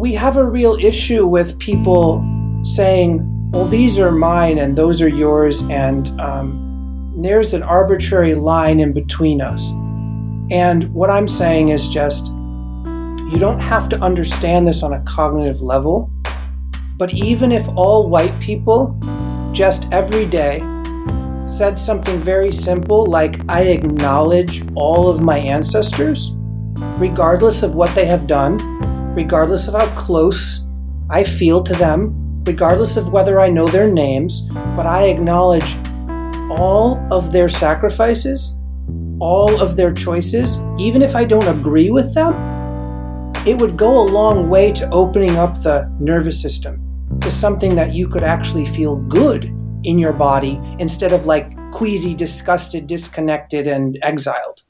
we have a real issue with people saying, well, these are mine and those are yours, and there's an arbitrary line in between us. And what I'm saying is just, you don't have to understand this on a cognitive level, but even if all white people just every day said something very simple like, I acknowledge all of my ancestors, regardless of what they have done, regardless of how close I feel to them, regardless of whether I know their names, but I acknowledge all of their sacrifices, all of their choices, even if I don't agree with them, it would go a long way to opening up the nervous system to something that you could actually feel good in your body instead of like queasy, disgusted, disconnected, and exiled.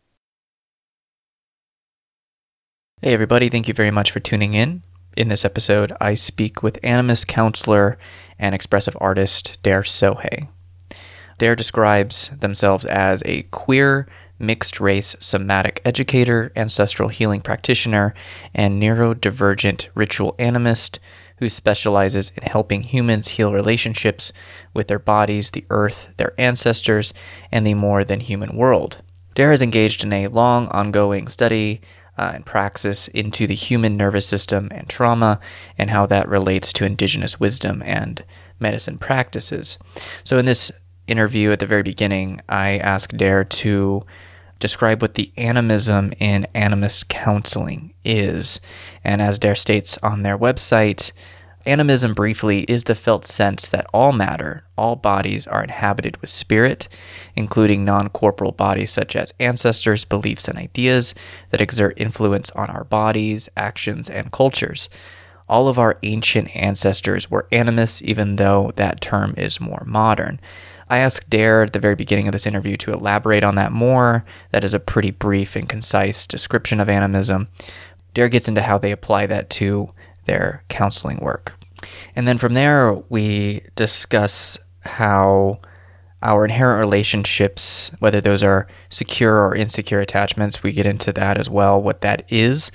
Hey everybody, thank you very much for tuning in. In this episode, I speak with animist counselor and expressive artist Dare Sohei. Dare describes themselves as a queer, mixed-race somatic educator, ancestral healing practitioner, and neurodivergent ritual animist who specializes in helping humans heal relationships with their bodies, the earth, their ancestors, and the more than human world. Dare has engaged in a long, ongoing study and praxis into the human nervous system and trauma and how that relates to indigenous wisdom and medicine practices. So in this interview at the very beginning, I asked Dare to describe what the animism in animist counseling is. And as Dare states on their website, animism briefly is the felt sense that all matter, all bodies are inhabited with spirit, including non-corporal bodies such as ancestors, beliefs, and ideas that exert influence on our bodies, actions, and cultures. All of our ancient ancestors were animists, even though that term is more modern. I asked Dare at the very beginning of this interview to elaborate on that more. That is a pretty brief and concise description of animism. Dare gets into how they apply that to their counseling work. And then from there, we discuss how our inherent relationships, whether those are secure or insecure attachments, we get into that as well, what that is.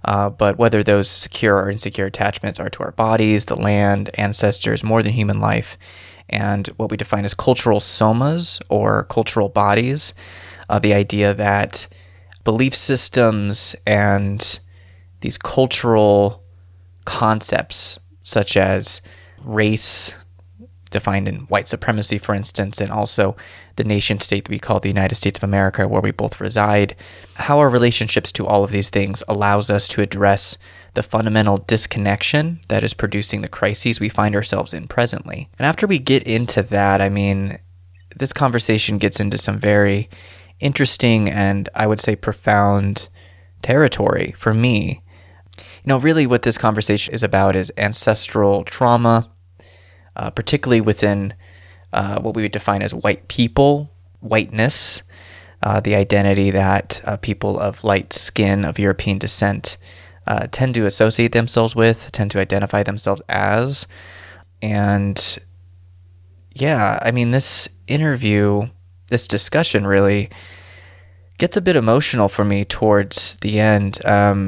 But whether those secure or insecure attachments are to our bodies, the land, ancestors, more than human life, and what we define as cultural somas or cultural bodies, the idea that belief systems and these cultural concepts such as race, defined in white supremacy, for instance, and also the nation state that we call the United States of America, where we both reside, how our relationships to all of these things allows us to address the fundamental disconnection that is producing the crises we find ourselves in presently. And after we get into that, I mean, this conversation gets into some very interesting and I would say profound territory for me. You know, really what this conversation is about is ancestral trauma, particularly within what we would define as white people, whiteness, the identity that people of light skin, of European descent, tend to associate themselves with, tend to identify themselves as. And yeah, I mean, this interview, this discussion really gets a bit emotional for me towards the end.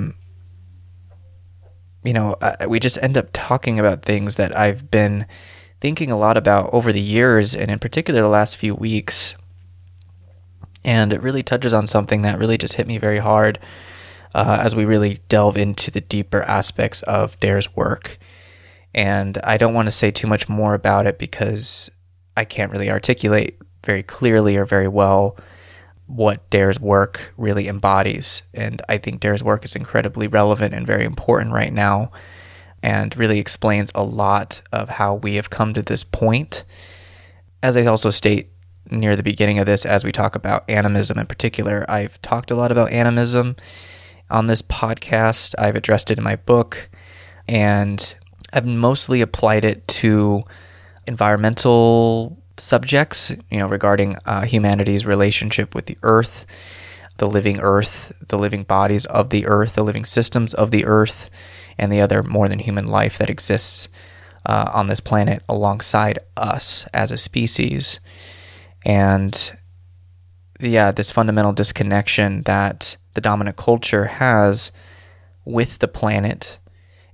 We just end up talking about things that I've been thinking a lot about over the years, and in particular the last few weeks. And it really touches on something that really just hit me very hard as we really delve into the deeper aspects of Dare's work. And I don't want to say too much more about it because I can't really articulate very clearly or very well what Dare's work really embodies. And I think Dare's work is incredibly relevant and very important right now, and really explains a lot of how we have come to this point. As I also state near the beginning of this, as we talk about animism in particular, I've talked a lot about animism on this podcast. I've addressed it in my book, and I've mostly applied it to environmental subjects, regarding humanity's relationship with the earth, the living bodies of the earth, the living systems of the earth, and the other more than human life that exists on this planet alongside us as a species. And this fundamental disconnection that the dominant culture has with the planet,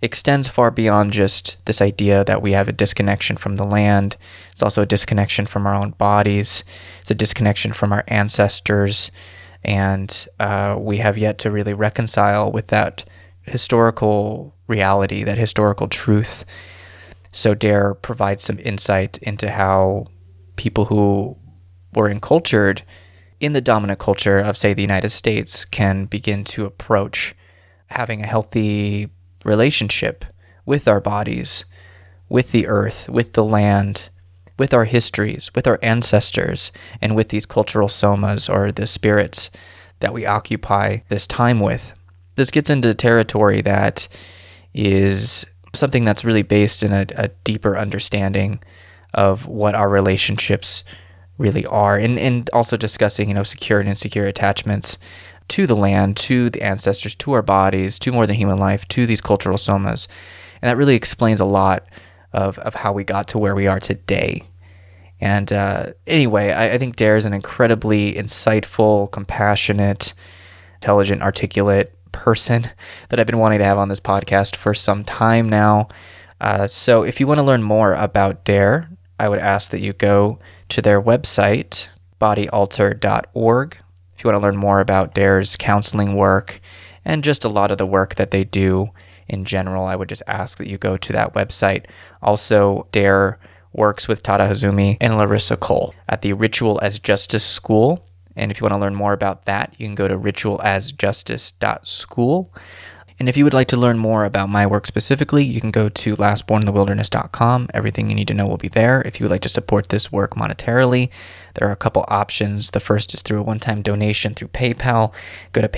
extends far beyond just this idea that we have a disconnection from the land. It's also a disconnection from our own bodies. It's a disconnection from our ancestors. And we have yet to really reconcile with that historical reality, that historical truth. So Dare provides some insight into how people who were encultured in the dominant culture of, say, the United States can begin to approach having a healthy relationship with our bodies, with the earth, with the land, with our histories, with our ancestors, and with these cultural somas, or the spirits that we occupy this time with. This gets into territory that is something that's really based in a deeper understanding of what our relationships really are, and also discussing, secure and insecure attachments to the land, to the ancestors, to our bodies, to more than human life, to these cultural somas. And that really explains a lot of how we got to where we are today. And anyway, I think Dare is an incredibly insightful, compassionate, intelligent, articulate person that I've been wanting to have on this podcast for some time now. So if you want to learn more about Dare, I would ask that you go to their website, bodyalter.org. If you want to learn more about Dare's counseling work and just a lot of the work that they do in general, I would just ask that you go to that website. Also, Dare works with Tada Hazumi and Larissa Cole at the Ritual as Justice School. And if you want to learn more about that, you can go to ritualasjustice.school. And if you would like to learn more about my work specifically, you can go to lastborninthewilderness.com. Everything you need to know will be there. If you would like to support this work monetarily, there are a couple options. The first is through a one-time donation through PayPal. Go to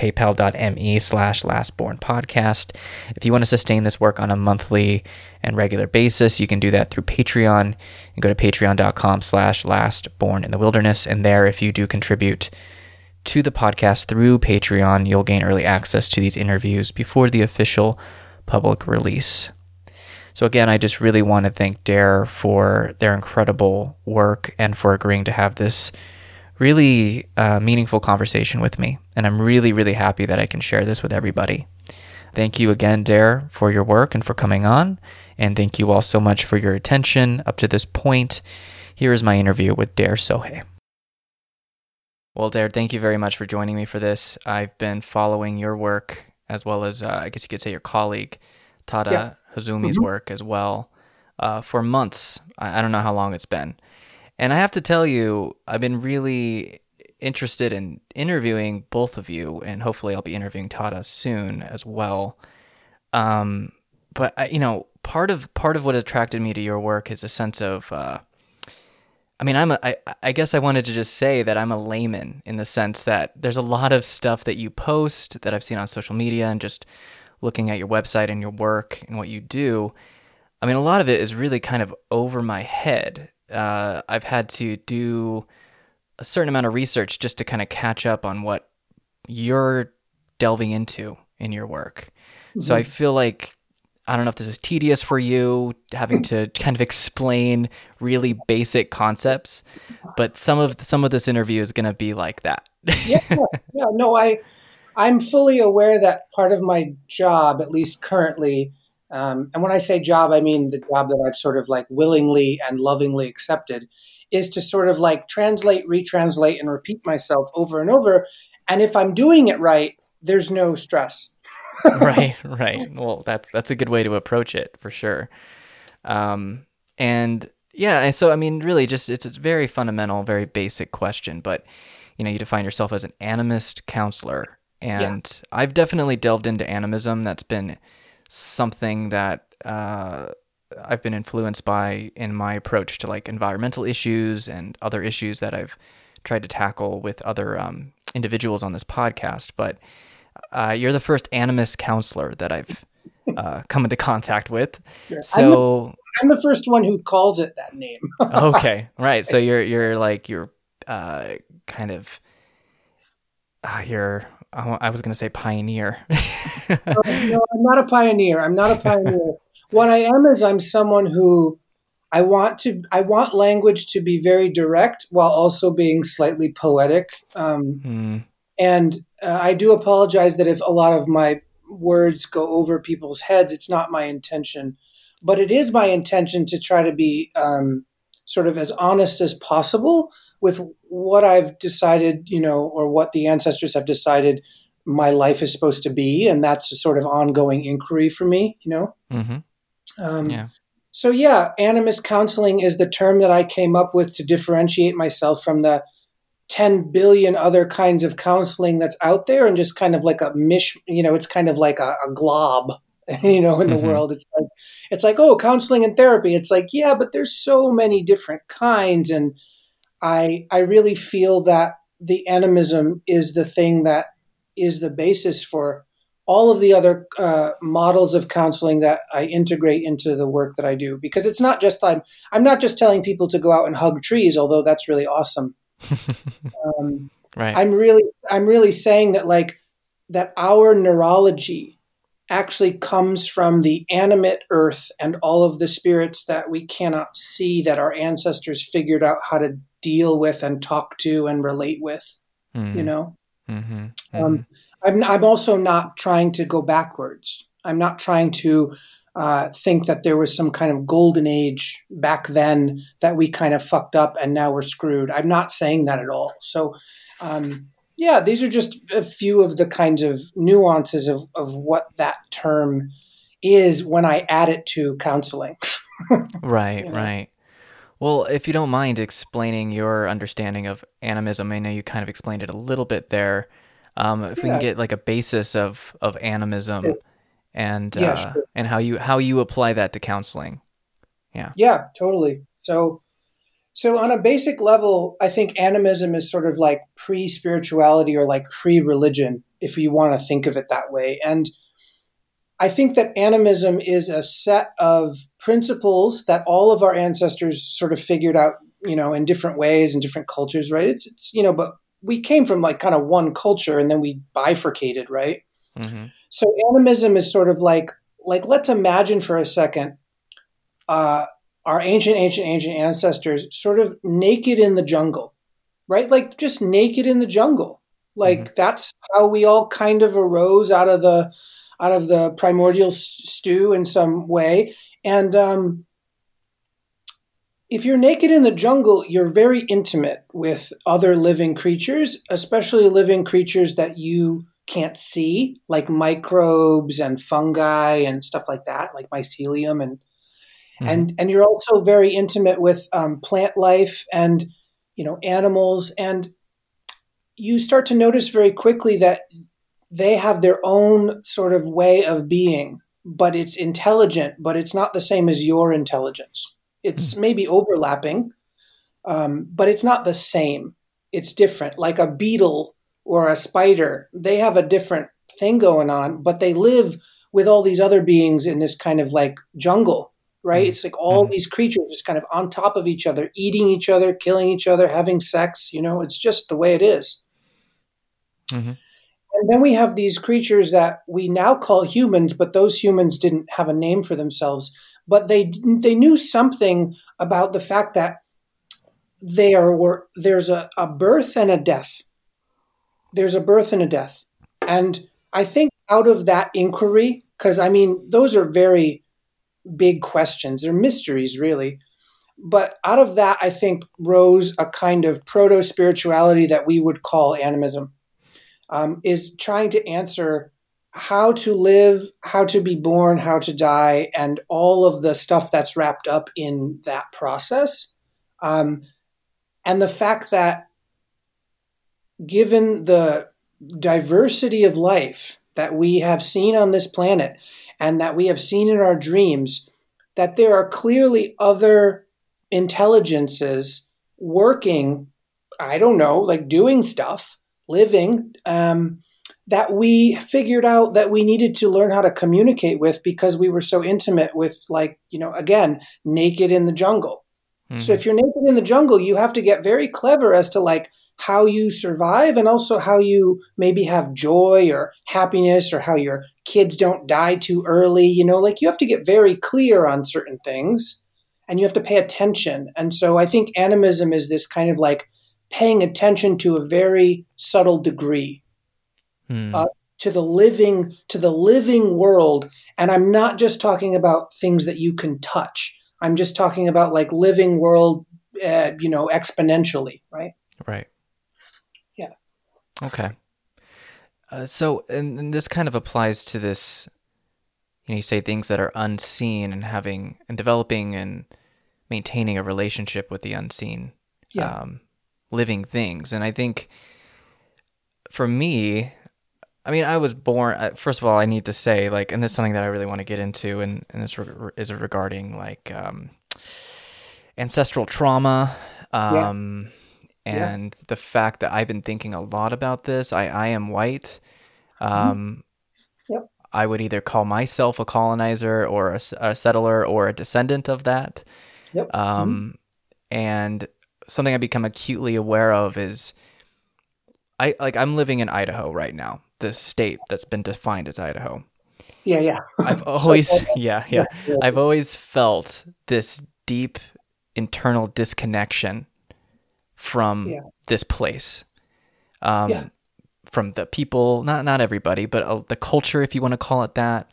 paypal.me/lastbornpodcast. If you want to sustain this work on a monthly and regular basis, you can do that through Patreon. And go to patreon.com/lastborninthewilderness. And there, if you do contribute to the podcast through Patreon, you'll gain early access to these interviews before the official public release. So again, I just really want to thank Dare for their incredible work and for agreeing to have this really meaningful conversation with me. And I'm really, really happy that I can share this with everybody. Thank you again, Dare, for your work and for coming on. And thank you all so much for your attention up to this point. Here is my interview with Dare Sohei. Well, Dare, thank you very much for joining me for this. I've been following your work as well as, I guess you could say, your colleague, Tada Hazumi's work as well, for months. I don't know how long it's been. And I have to tell you, I've been really interested in interviewing both of you, and hopefully I'll be interviewing Tada soon as well. But, part of what attracted me to your work is a sense of... I guess I wanted to just say that I'm a layman in the sense that there's a lot of stuff that you post that I've seen on social media and just looking at your website and your work and what you do. I mean, a lot of it is really kind of over my head. I've had to do a certain amount of research just to kind of catch up on what you're delving into in your work. Mm-hmm. So I feel like, I don't know if this is tedious for you, having to kind of explain really basic concepts, but some of this interview is going to be like that. No, I'm fully aware that part of my job, at least currently, and when I say job, I mean the job that I've sort of like willingly and lovingly accepted, is to sort of like translate, retranslate, and repeat myself over and over. And if I'm doing it right, there's no stress. Right. Well, that's a good way to approach it for sure. So I mean, really, just it's a very fundamental, very basic question. But you define yourself as an animist counselor, and I've definitely delved into animism. That's been something that I've been influenced by in my approach to like environmental issues and other issues that I've tried to tackle with other individuals on this podcast, but. You're the first animist counselor that I've come into contact with. Yeah, so I'm the first one who calls it that name. Okay, right. So you're I was going to say pioneer. No, I'm not a pioneer. What I am is I'm someone who I want language to be very direct while also being slightly poetic. And I do apologize that if a lot of my words go over people's heads. It's not my intention, but it is my intention to try to be sort of as honest as possible with what I've decided, or what the ancestors have decided my life is supposed to be. And that's a sort of ongoing inquiry for me, Mm-hmm. Yeah. So yeah, animist counseling is the term that I came up with to differentiate myself from the 10 billion other kinds of counseling that's out there, and just kind of like it's kind of like a glob, in the world. It's like, oh, counseling and therapy. It's like, yeah, but there's so many different kinds. And I really feel that the animism is the thing that is the basis for all of the other models of counseling that I integrate into the work that I do. Because it's not just, I'm not just telling people to go out and hug trees, although that's really awesome. Right. I'm really saying that, like, that our neurology actually comes from the animate earth and all of the spirits that we cannot see, that our ancestors figured out how to deal with and talk to and relate with, Mm-hmm. Mm-hmm. I'm also not trying to go backwards. I'm not trying to think that there was some kind of golden age back then that we kind of fucked up and now we're screwed. I'm not saying that at all. So, these are just a few of the kinds of nuances of what that term is when I add it to counseling. Right, right. Well, if you don't mind explaining your understanding of animism, I know you kind of explained it a little bit there. If we can get like a basis of animism and sure. and how you apply that to counseling. Yeah. Yeah, totally. So on a basic level, I think animism is sort of like pre-spirituality or like pre-religion, if you want to think of it that way. And I think that animism is a set of principles that all of our ancestors sort of figured out, in different ways in different cultures, right? It's but we came from like kind of one culture and then we bifurcated, right? Mm-hmm. So animism is sort of like let's imagine for a second our ancient ancestors sort of naked in the jungle, right? Like just naked in the jungle. Like that's how we all kind of arose out of the primordial stew in some way. And if you're naked in the jungle, you're very intimate with other living creatures, especially living creatures that you can't see, like microbes and fungi and stuff like that, like mycelium and you're also very intimate with plant life and animals, and you start to notice very quickly that they have their own sort of way of being, but it's intelligent, but it's not the same as your intelligence. It's maybe overlapping, but it's not the same. It's different. Like a beetle or a spider, they have a different thing going on, but they live with all these other beings in this kind of like jungle, right? It's like all these creatures just kind of on top of each other, eating each other, killing each other, having sex. It's just the way it is. Mm-hmm. And then we have these creatures that we now call humans, but those humans didn't have a name for themselves. But they knew something about the fact that there's a birth and a death. There's a birth and a death. And I think out of that inquiry, because those are very big questions. They're mysteries, really. But out of that, I think rose a kind of proto-spirituality that we would call animism, is trying to answer how to live, how to be born, how to die, and all of the stuff that's wrapped up in that process. And the fact that given the diversity of life that we have seen on this planet and that we have seen in our dreams, that there are clearly other intelligences working, I don't know, like doing stuff, living, that we figured out that we needed to learn how to communicate with because we were so intimate with, like, again, naked in the jungle. Mm-hmm. So if you're naked in the jungle, you have to get very clever as to like how you survive and also how you maybe have joy or happiness or how your kids don't die too early. Like you have to get very clear on certain things and you have to pay attention. And so I think animism is this kind of like paying attention to a very subtle degree. to the living world. And I'm not just talking about things that you can touch. I'm just talking about like living world, exponentially, right? Right. Yeah. Okay. And this kind of applies to this, you say things that are unseen and having and developing and maintaining a relationship with the unseen, Yeah. living things. And I think for me, I was born, first of all, I need to say, like, and this is something that I really want to get into, and this is regarding like ancestral trauma. Yeah. And the fact that I've been thinking a lot about this. I am white. Yep. I would either call myself a colonizer or a settler or a descendant of that. Yep. And something I become acutely aware of is I'm living in Idaho right now, the state that's been defined as Idaho. Yeah. I've always, I've always felt this deep internal disconnection from this place. From the people, not everybody, but the culture, if you want to call it that.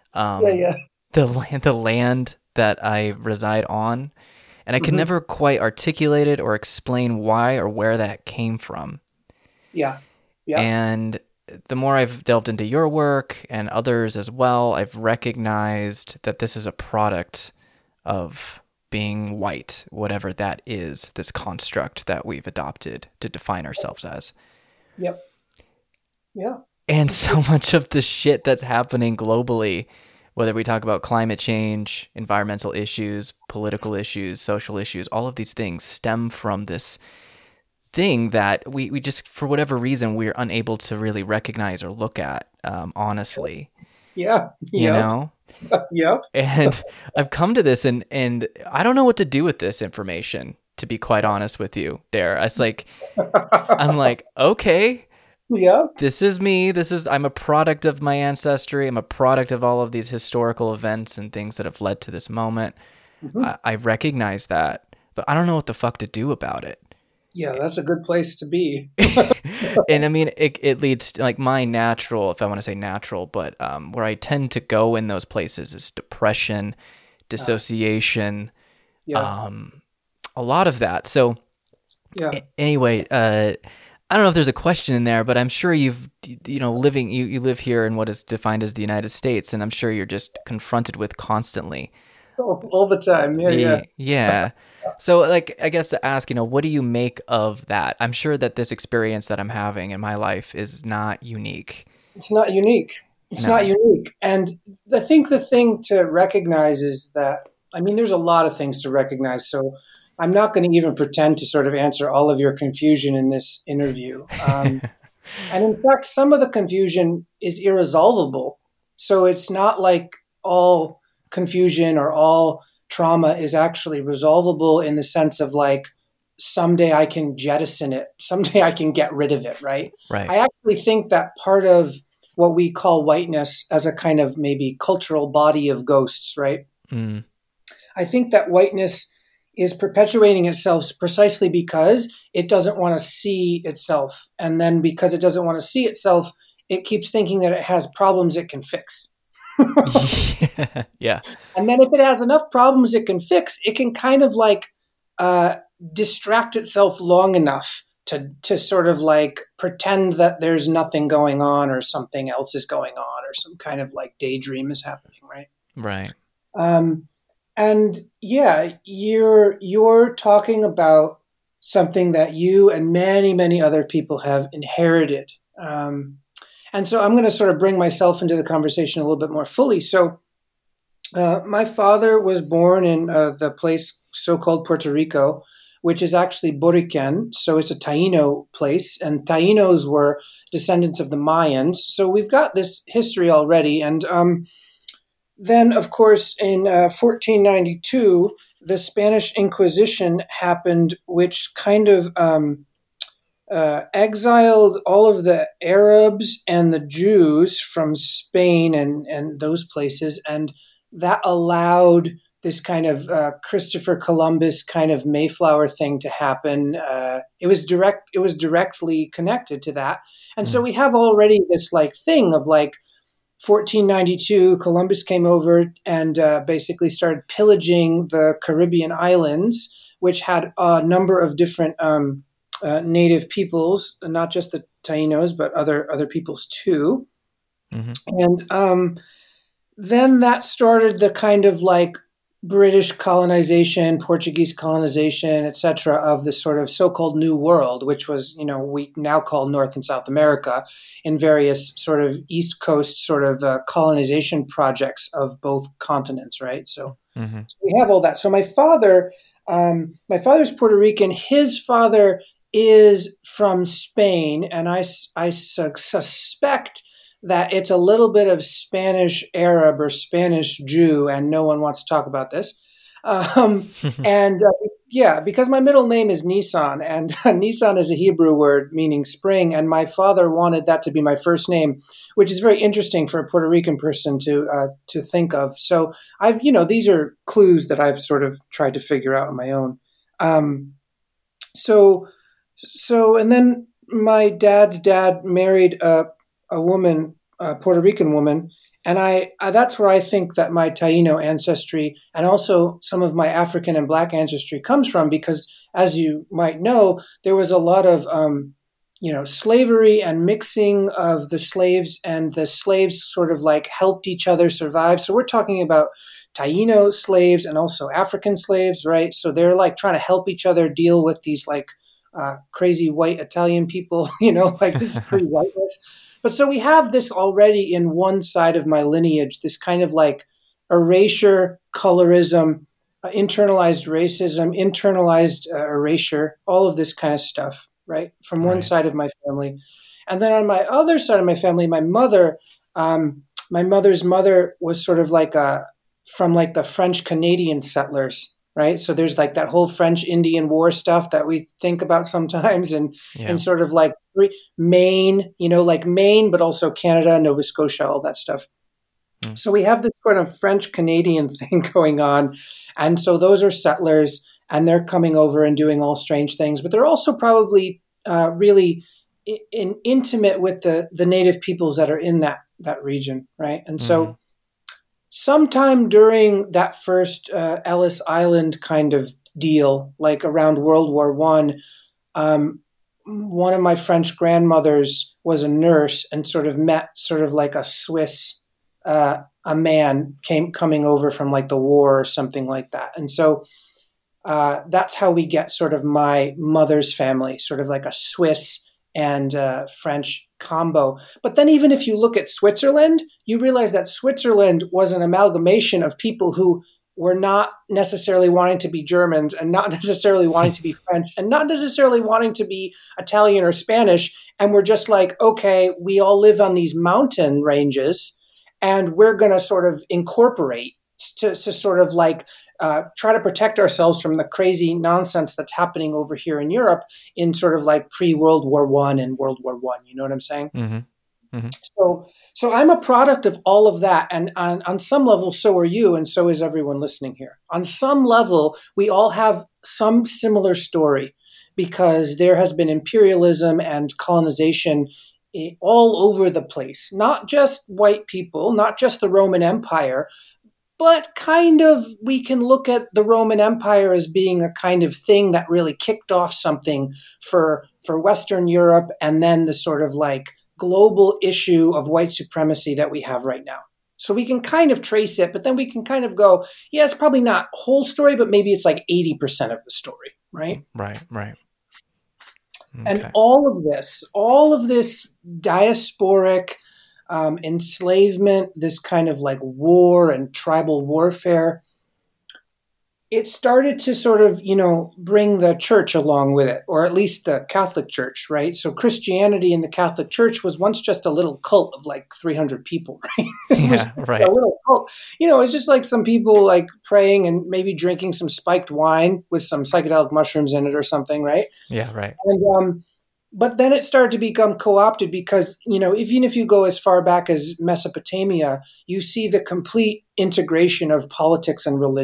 The land that I reside on, and I can never quite articulate it or explain why or where that came from. Yeah. And the more I've delved into your work and others as well, I've recognized that this is a product of being white, whatever that is, this construct that we've adopted to define ourselves as. Yep. Yeah. And so much of the shit that's happening globally, whether we talk about climate change, environmental issues, political issues, social issues, all of these things stem from this thing that we just, for whatever reason, we're unable to really recognize or look at, honestly. Yeah. You know? Yep. And I've come to this and I don't know what to do with this information, to be quite honest with you, Dare. It's like, I'm like, okay. Yeah. This is me. I'm a product of my ancestry. I'm a product of all of these historical events and things that have led to this moment. I recognize that, but I don't know what the fuck to do about it. Yeah, that's a good place to be. And it leads to, like, my natural, if I want to say natural, but where I tend to go in those places is depression, dissociation, a lot of that. So anyway, I don't know if there's a question in there, but I'm sure you live here in what is defined as the United States, and I'm sure you're just confronted with constantly. All the time. Yeah. So, like, I guess to ask, what do you make of that? I'm sure that this experience that I'm having in my life is not unique. It's not unique. Not unique. And I think the thing to recognize is that, there's a lot of things to recognize. So I'm not going to even pretend to sort of answer all of your confusion in this interview. And in fact, some of the confusion is irresolvable. So it's not like all confusion or all trauma is actually resolvable in the sense of like, someday I can jettison it. Someday I can get rid of it, right? Right. I actually think that part of what we call whiteness as a kind of maybe cultural body of ghosts, right? I think that whiteness is perpetuating itself precisely because it doesn't want to see itself. And then because it doesn't want to see itself, it keeps thinking that it has problems it can fix. Yeah. And then if it has enough problems it can fix, it can kind of like distract itself long enough to sort of like pretend that there's nothing going on or something else is going on or some kind of like daydream is happening, right? Right. And yeah, you're talking about something that you and many, many other people have inherited. And so I'm going to sort of bring myself into the conversation a little bit more fully. So my father was born in the place so-called Puerto Rico, which is actually Boriquen. So it's a Taino place. And Tainos were descendants of the Mayans. So we've got this history already. And then, of course, in 1492, the Spanish Inquisition happened, which kind of exiled all of the Arabs and the Jews from Spain and those places, and that allowed this kind of Christopher Columbus kind of Mayflower thing to happen. It was directly connected to that. And so we have already this like thing of like 1492, Columbus came over and basically started pillaging the Caribbean islands, which had a number of different native peoples, not just the Tainos, but other peoples too. And then that started the kind of like British colonization, Portuguese colonization, etc., of this sort of so-called New World, which was, we now call North and South America, in various sort of East Coast sort of colonization projects of both continents, right? So, so we have all that. So my father's Puerto Rican. His father is from Spain, and I suspect that it's a little bit of Spanish Arab or Spanish Jew, and no one wants to talk about this. Because my middle name is Nissan, and Nissan is a Hebrew word meaning spring, and my father wanted that to be my first name, which is very interesting for a Puerto Rican person to think of. So these are clues that I've sort of tried to figure out on my own. And then my dad's dad married a woman, a Puerto Rican woman, and I that's where I think that my Taino ancestry and also some of my African and Black ancestry comes from, because as you might know, there was a lot of slavery and mixing of the slaves, and the slaves sort of like helped each other survive. So we're talking about Taino slaves and also African slaves, right? So they're like trying to help each other deal with these like crazy white Italian people, like this is pretty whiteness. But so we have this already in one side of my lineage, this kind of like erasure, colorism, internalized racism, internalized erasure, all of this kind of stuff, right? From one side of my family. And then on my other side of my family, my mother's mother was sort of like from like the French Canadian settlers, right? So there's like that whole French Indian War stuff that we think about sometimes, and sort of like Maine, like Maine, but also Canada, Nova Scotia, all that stuff. So we have this sort of French Canadian thing going on. And so those are settlers, and they're coming over and doing all strange things, but they're also probably really intimate with the native peoples that are in that region, right? And so sometime during that first Ellis Island kind of deal, like around World War I, one of my French grandmothers was a nurse and sort of met sort of like a Swiss, a man coming over from like the war or something like that. And so that's how we get sort of my mother's family, sort of like a Swiss and French combo. But then even if you look at Switzerland, you realize that Switzerland was an amalgamation of people who were not necessarily wanting to be Germans, and not necessarily wanting to be French, and not necessarily wanting to be Italian or Spanish. And we're just like, okay, we all live on these mountain ranges, and we're going to sort of incorporate to sort of like try to protect ourselves from the crazy nonsense that's happening over here in Europe in sort of like pre-World War I and World War I. You know what I'm saying? So I'm a product of all of that. And on some level, so are you, and so is everyone listening here. On some level, we all have some similar story, because there has been imperialism and colonization all over the place. Not just white people, not just the Roman Empire, but kind of we can look at the Roman Empire as being a kind of thing that really kicked off something for Western Europe, and then the sort of like global issue of white supremacy that we have right now. So we can kind of trace it, but then we can kind of go, yeah, it's probably not whole story, but maybe it's like 80% of the story, right? Right. Okay. And all of this diasporic enslavement, this kind of like war and tribal warfare, it started to sort of, bring the church along with it, or at least the Catholic Church, right? So Christianity in the Catholic Church was once just a little cult of like 300 people, right? A little cult. It's just like some people like praying and maybe drinking some spiked wine with some psychedelic mushrooms in it or something, right? Yeah, right. And but then it started to become co-opted because, even if you go as far back as Mesopotamia, you see the complete integration of politics and religion.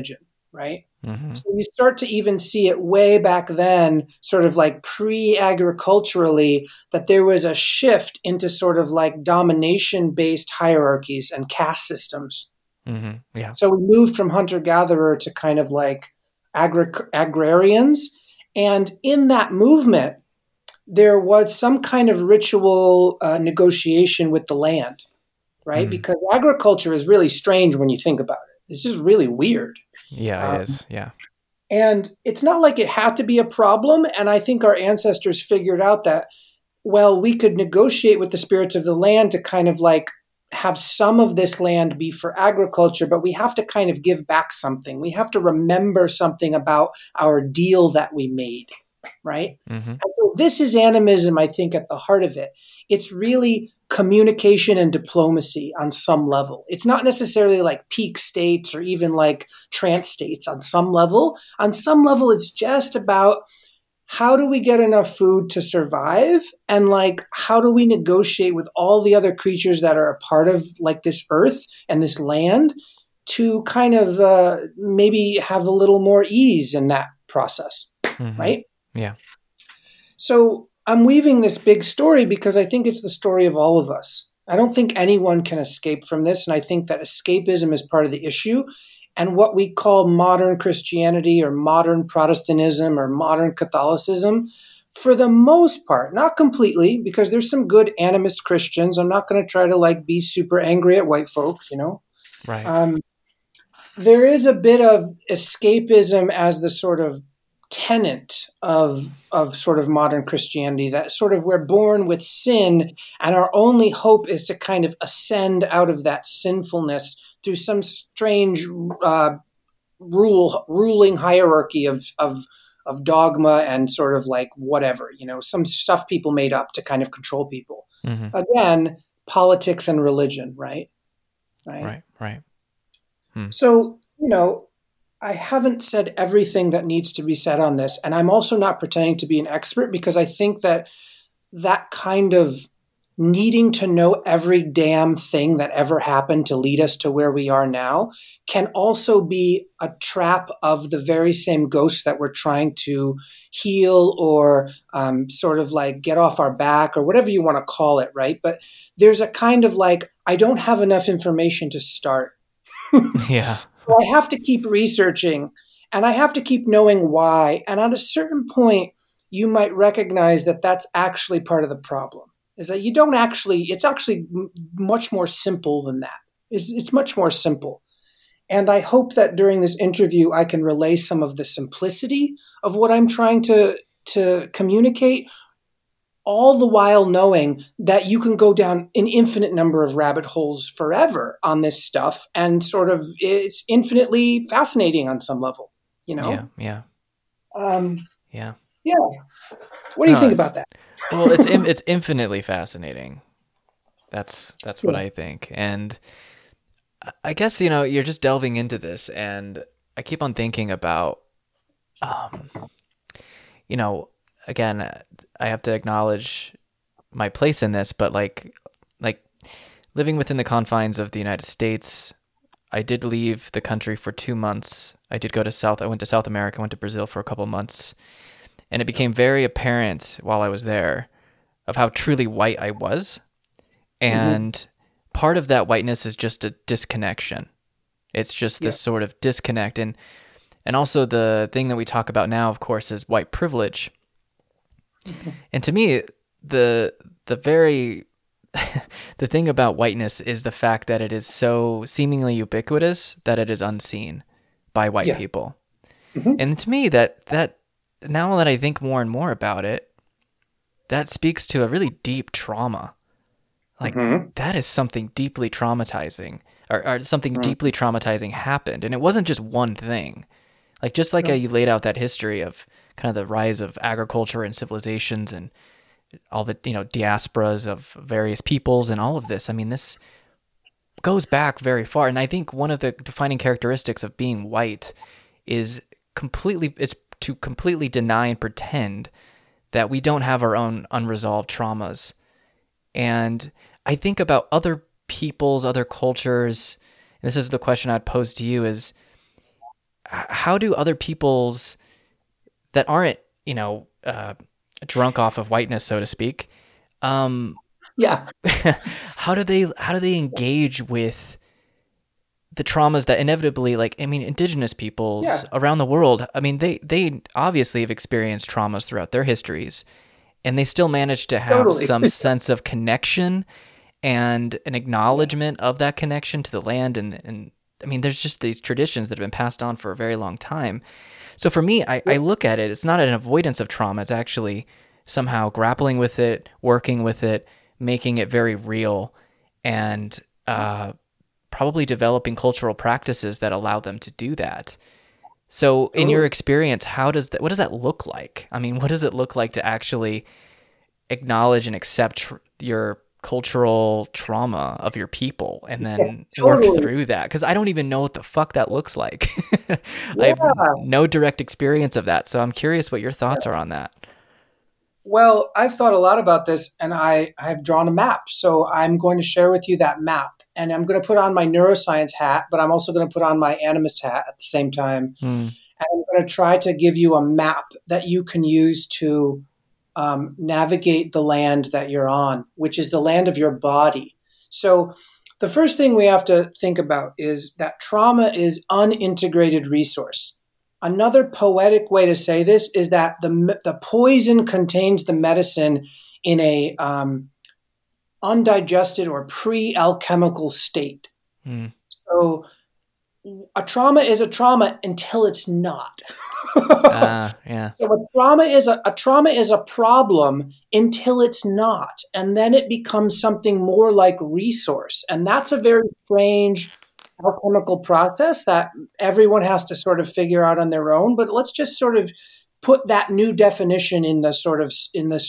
right? Mm-hmm. So you start to even see it way back then, sort of like pre-agriculturally, that there was a shift into sort of like domination-based hierarchies and caste systems. Mm-hmm. Yeah. So we moved from hunter-gatherer to kind of like agrarians. And in that movement, there was some kind of ritual negotiation with the land, right? Mm. Because agriculture is really strange when you think about it. It's just really weird. Yeah, it is. Yeah. And it's not like it had to be a problem. And I think our ancestors figured out that, well, we could negotiate with the spirits of the land to kind of like have some of this land be for agriculture, but we have to kind of give back something. We have to remember something about our deal that we made, right? Mm-hmm. And so this is animism, I think, at the heart of it. It's really communication and diplomacy on some level. It's not necessarily like peak states or even like trance states on some level. On some level, it's just about how do we get enough food to survive? And like, how do we negotiate with all the other creatures that are a part of like this earth and this land to kind of maybe have a little more ease in that process, right? Yeah. So I'm weaving this big story because I think it's the story of all of us. I don't think anyone can escape from this. And I think that escapism is part of the issue. And what we call modern Christianity or modern Protestantism or modern Catholicism, for the most part, not completely, because there's some good animist Christians. I'm not going to try to like be super angry at white folk, you know? Right. There is a bit of escapism as the sort of tenet of sort of modern Christianity, that sort of we're born with sin and our only hope is to kind of ascend out of that sinfulness through some strange ruling hierarchy of dogma and sort of like whatever, you know, some stuff people made up to kind of control people. Mm-hmm. Again, politics and religion, right? Right. So, you know, I haven't said everything that needs to be said on this, and I'm also not pretending to be an expert because I think that that kind of needing to know every damn thing that ever happened to lead us to where we are now can also be a trap of the very same ghosts that we're trying to heal or sort of like get off our back or whatever you want to call it, right? But there's a kind of like, I don't have enough information to start. Yeah. So I have to keep researching and I have to keep knowing why. And at a certain point, you might recognize that that's actually part of the problem. Is that you don't actually, it's actually much more simple than that. It's much more simple. And I hope that during this interview, I can relay some of the simplicity of what I'm trying to communicate, all the while knowing that you can go down an infinite number of rabbit holes forever on this stuff. And sort of, it's infinitely fascinating on some level, you know? Yeah. Yeah. What do you think about that? Well, it's infinitely fascinating. That's what I think. And I guess, you know, you're just delving into this and I keep on thinking about, you know, again, I have to acknowledge my place in this, but like living within the confines of the United States, I did leave the country for 2 months. I went to South America, went to Brazil for a couple months. And it became very apparent while I was there of how truly white I was. And part of that whiteness is just a disconnection. It's just this sort of disconnect. And also the thing that we talk about now, of course, is white privilege. And to me, the very the thing about whiteness is the fact that it is so seemingly ubiquitous that it is unseen by white people. And to me, that now that I think more and more about it, that speaks to a really deep trauma. Like that is something deeply traumatizing, or something deeply traumatizing happened. And it wasn't just one thing. Like just like you laid out that history of kind of the rise of agriculture and civilizations and all the, you know, diasporas of various peoples and all of this. I mean, this goes back very far. And I think one of the defining characteristics of being white is to completely deny and pretend that we don't have our own unresolved traumas. And I think about other peoples, other cultures, and this is the question I'd pose to you is, how do other people's that aren't, drunk off of whiteness, so to speak, Yeah. how do they engage with the traumas that inevitably, indigenous peoples around the world, they obviously have experienced traumas throughout their histories, and they still manage to have some sense of connection and an acknowledgement of that connection to the land. And there's just these traditions that have been passed on for a very long time. So for me, I look at it, it's not an avoidance of trauma, it's actually somehow grappling with it, working with it, making it very real, and probably developing cultural practices that allow them to do that. So in your experience, what does that look like? What does it look like to actually acknowledge and accept your cultural trauma of your people and then work through that? Because I don't even know what the fuck that looks like. I have no direct experience of that. So I'm curious what your thoughts are on that. Well, I've thought a lot about this, and I've drawn a map. So I'm going to share with you that map. And I'm going to put on my neuroscience hat, but I'm also going to put on my animist hat at the same time. And I'm going to try to give you a map that you can use to navigate the land that you're on, which is the land of your body. So the first thing we have to think about is that trauma is unintegrated resource. Another poetic way to say this is that the poison contains the medicine in a undigested or pre-alchemical state. So a trauma is a trauma until it's not. So a trauma is a problem until it's not, and then it becomes something more like resource. And that's a very strange alchemical process that everyone has to sort of figure out on their own. But let's just sort of put that new definition in the sort of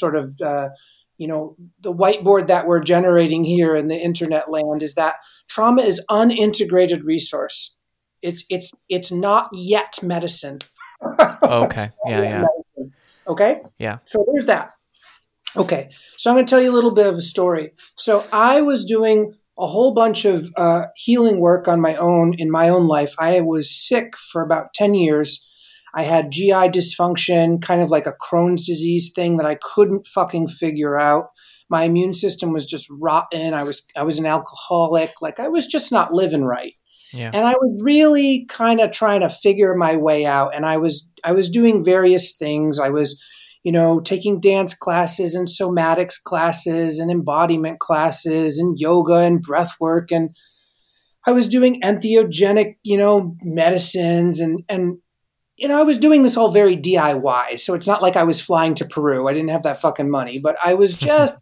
the whiteboard that we're generating here in the internet land, is that trauma is unintegrated resource. It's not yet medicine. Okay. Yeah. Okay. Yeah. So there's that. Okay. So I'm going to tell you a little bit of a story. So I was doing a whole bunch of healing work on my own in my own life. I was sick for about 10 years. I had GI dysfunction, kind of like a Crohn's disease thing that I couldn't fucking figure out. My immune system was just rotten. I was an alcoholic. Like, I was just not living right. Yeah. And I was really kind of trying to figure my way out. And I was doing various things. I was, taking dance classes and somatics classes and embodiment classes and yoga and breath work. And I was doing entheogenic, medicines and I was doing this all very DIY. So it's not like I was flying to Peru. I didn't have that fucking money, but I was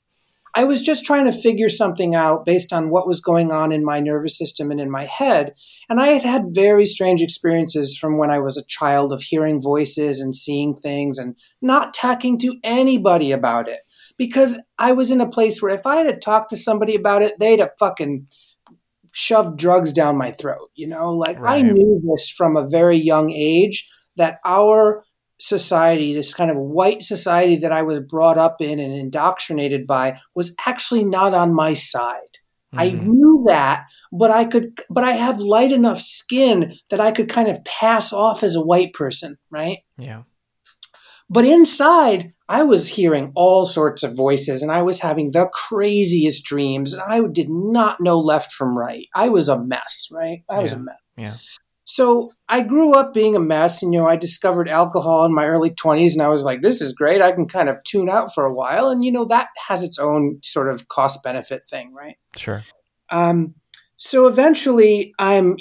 just trying to figure something out based on what was going on in my nervous system and in my head. And I had had very strange experiences from when I was a child of hearing voices and seeing things and not talking to anybody about it, because I was in a place where if I had talked to somebody about it, they'd have fucking shoved drugs down my throat. Right. I knew this from a very young age, that our society, this kind of white society that I was brought up in and indoctrinated by, was actually not on my side. I knew that, but I have light enough skin that I could kind of pass off as a white person, right? Yeah. But inside, I was hearing all sorts of voices and I was having the craziest dreams, and I did not know left from right. I was a mess, right? I was a mess. Yeah. So I grew up being a mess. I discovered alcohol in my early 20s, and I was like, this is great. I can kind of tune out for a while. And, that has its own sort of cost benefit thing, right? Sure. So eventually I'm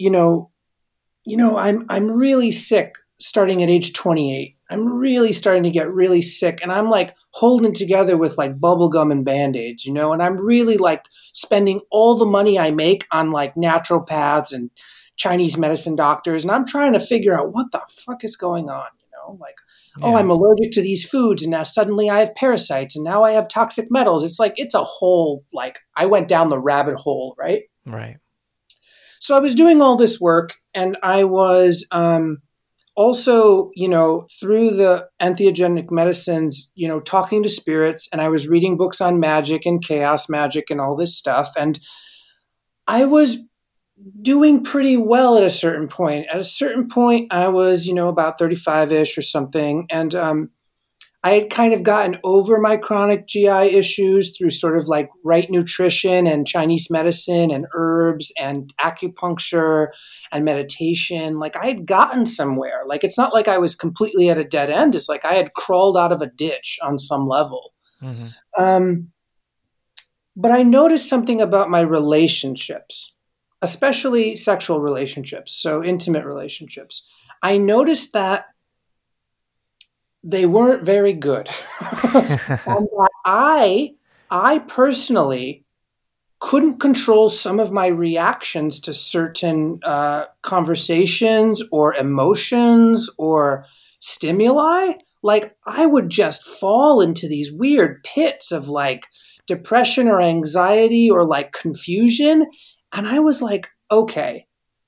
really sick starting at age 28. I'm really starting to get really sick, and I'm like holding together with like bubble gum and Band-Aids, and I'm really like spending all the money I make on like naturopaths and Chinese medicine doctors, and I'm trying to figure out what the fuck is going on, I'm allergic to these foods, and now suddenly I have parasites, and now I have toxic metals. It's like, it's a whole, I went down the rabbit hole, right? Right. So I was doing all this work, and I was also, through the entheogenic medicines, talking to spirits, and I was reading books on magic and chaos magic and all this stuff, and I was doing pretty well at a certain point. At a certain point, I was, about 35-ish or something. And I had kind of gotten over my chronic GI issues through sort of like right nutrition and Chinese medicine and herbs and acupuncture and meditation. Like I had gotten somewhere. Like it's not like I was completely at a dead end. It's like I had crawled out of a ditch on some level. But I noticed something about my relationships, especially sexual relationships, so intimate relationships. I noticed that they weren't very good. And that I personally couldn't control some of my reactions to certain conversations or emotions or stimuli. Like I would just fall into these weird pits of like depression or anxiety or like confusion. And I was like, okay,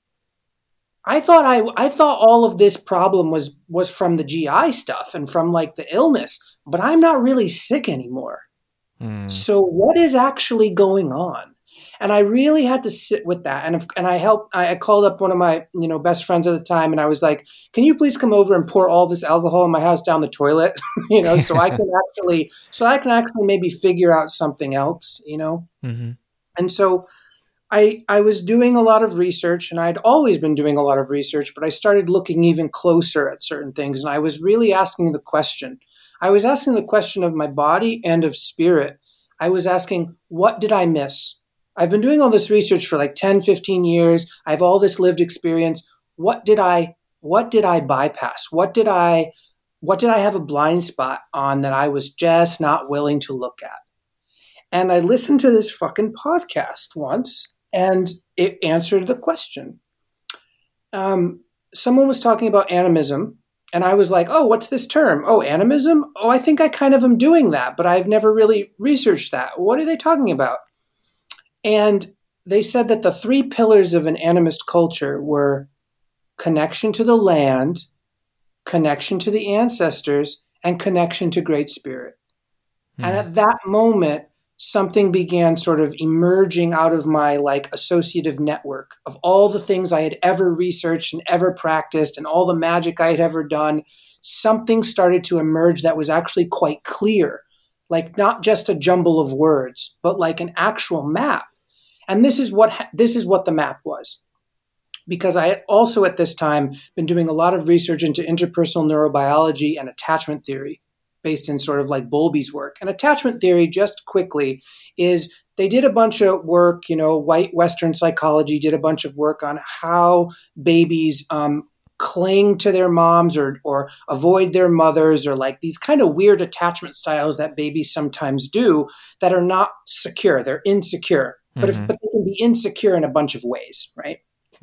I thought all of this problem was from the GI stuff and from like the illness, but I'm not really sick anymore. So what is actually going on? And I really had to sit with that. And I called up one of my, best friends at the time and I was like, can you please come over and pour all this alcohol in my house down the toilet? So I can actually maybe figure out something else, And so I was doing a lot of research and I'd always been doing a lot of research, but I started looking even closer at certain things. And I was really asking the question. I was asking the question of my body and of spirit. I was asking, what did I miss? I've been doing all this research for like 10, 15 years. I have all this lived experience. What did I bypass? What did I have a blind spot on that I was just not willing to look at? And I listened to this fucking podcast once and it answered the question. Someone was talking about animism. And I was like, oh, what's this term? Oh, animism? Oh, I think I kind of am doing that, but I've never really researched that. What are they talking about? And they said that the 3 pillars of an animist culture were connection to the land, connection to the ancestors, and connection to Great Spirit. And at that moment, something began sort of emerging out of my like associative network of all the things I had ever researched and ever practiced and all the magic I had ever done. Something started to emerge that was actually quite clear, like not just a jumble of words, but like an actual map. And this is what the map was. Because I had also at this time been doing a lot of research into interpersonal neurobiology and attachment theory, based in sort of like Bowlby's work. And attachment theory, just quickly, is they did a bunch of work, white Western psychology did a bunch of work on how babies cling to their moms or avoid their mothers, or like these kind of weird attachment styles that babies sometimes do that are not secure. They're insecure. But they can be insecure in a bunch of ways, right?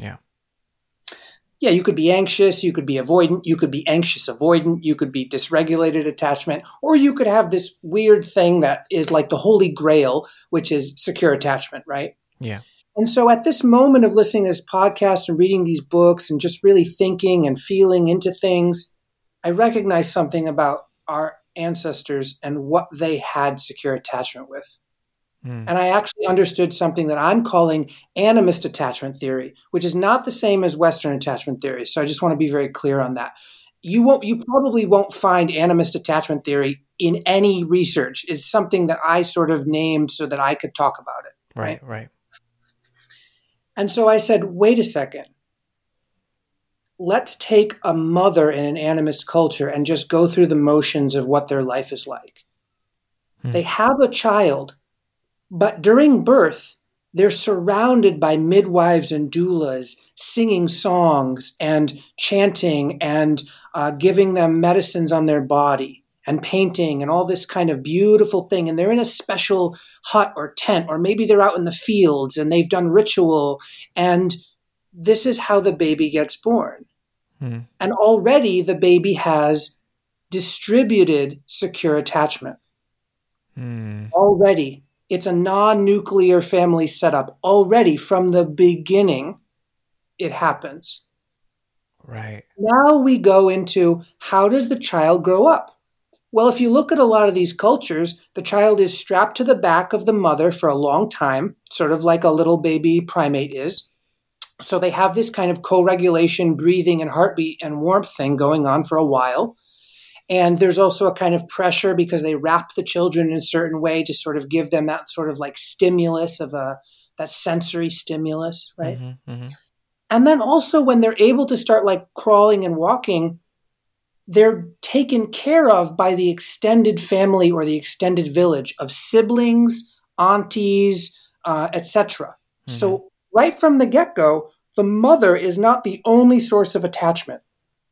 Yeah, you could be anxious, you could be avoidant, you could be anxious avoidant, you could be dysregulated attachment, or you could have this weird thing that is like the holy grail, which is secure attachment, right? Yeah. And so at this moment of listening to this podcast and reading these books and just really thinking and feeling into things, I recognized something about our ancestors and what they had secure attachment with. And I actually understood something that I'm calling animist attachment theory, which is not the same as Western attachment theory. So I just want to be very clear on that. You probably won't find animist attachment theory in any research. It's something that I sort of named so that I could talk about it. Right. And so I said, wait a second. Let's take a mother in an animist culture and just go through the motions of what their life is like. They have a child. But during birth, they're surrounded by midwives and doulas singing songs and chanting and giving them medicines on their body and painting and all this kind of beautiful thing. And they're in a special hut or tent, or maybe they're out in the fields and they've done ritual. And this is how the baby gets born. And already the baby has distributed secure attachment. Already. It's a non-nuclear family setup. Already from the beginning, it happens. Right. Now we go into, how does the child grow up? Well, if you look at a lot of these cultures, the child is strapped to the back of the mother for a long time, sort of like a little baby primate is. So they have this kind of co-regulation, breathing and heartbeat and warmth thing going on for a while. And there's also a kind of pressure because they wrap the children in a certain way to sort of give them that sort of like stimulus of that sensory stimulus, right? Mm-hmm, mm-hmm. And then also when they're able to start like crawling and walking, they're taken care of by the extended family or the extended village of siblings, aunties, etc. Mm-hmm. So right from the get-go, the mother is not the only source of attachment.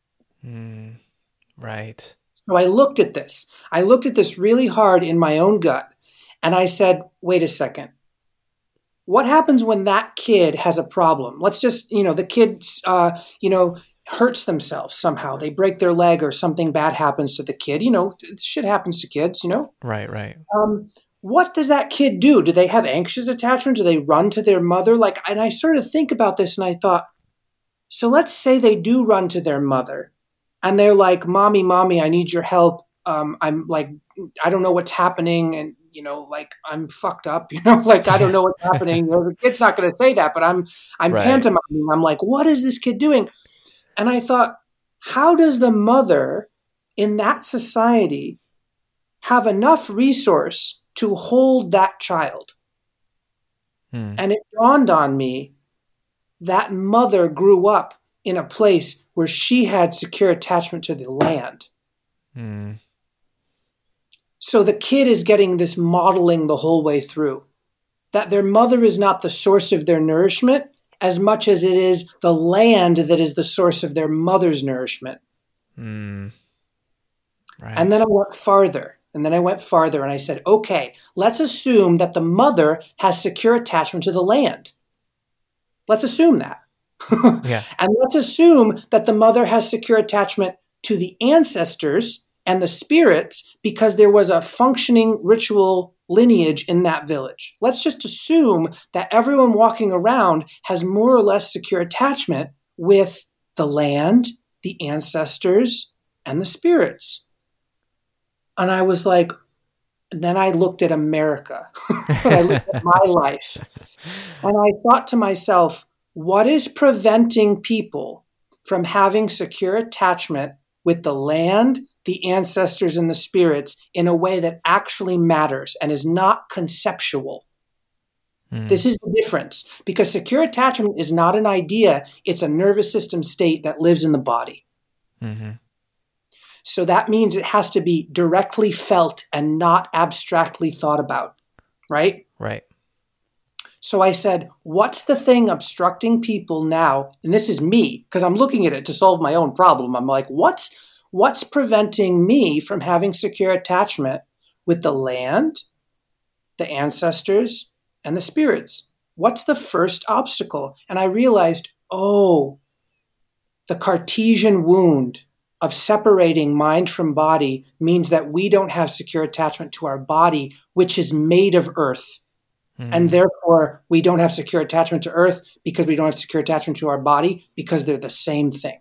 Right. So I looked at this. I looked at this really hard in my own gut. And I said, wait a second. What happens when that kid has a problem? Let's just, the kid, hurts themselves somehow. They break their leg or something bad happens to the kid. Shit happens to kids, Right. What does that kid do? Do they have anxious attachment? Do they run to their mother? And I sort of think about this and I thought, so let's say they do run to their mother and they're like, mommy, I need your help. I'm like, I don't know what's happening. And, I'm fucked up, I don't know what's happening. The kid's not going to say that, but I'm Right. pantomiming. I'm like, what is this kid doing? And I thought, how does the mother in that society have enough resource to hold that child? And it dawned on me that mother grew up in a place where she had secure attachment to the land. So the kid is getting this modeling the whole way through, that their mother is not the source of their nourishment as much as it is the land that is the source of their mother's nourishment. Right. And then I went farther. And I said, okay, let's assume that the mother has secure attachment to the land. Let's assume that. Yeah. And let's assume that the mother has secure attachment to the ancestors and the spirits because there was a functioning ritual lineage in that village. Let's just assume that everyone walking around has more or less secure attachment with the land, the ancestors, and the spirits. And I was like, then I looked at America. I looked at my life. And I thought to myself, what is preventing people from having secure attachment with the land, the ancestors, and the spirits in a way that actually matters and is not conceptual? This is the difference, because secure attachment is not an idea. It's a nervous system state that lives in the body. So that means it has to be directly felt and not abstractly thought about, right? Right. So I said, what's the thing obstructing people now? And this is me, because I'm looking at it to solve my own problem. I'm like, what's preventing me from having secure attachment with the land, the ancestors, and the spirits? What's the first obstacle? And I realized, the Cartesian wound of separating mind from body means that we don't have secure attachment to our body, which is made of earth. And therefore, we don't have secure attachment to earth because we don't have secure attachment to our body because they're the same thing.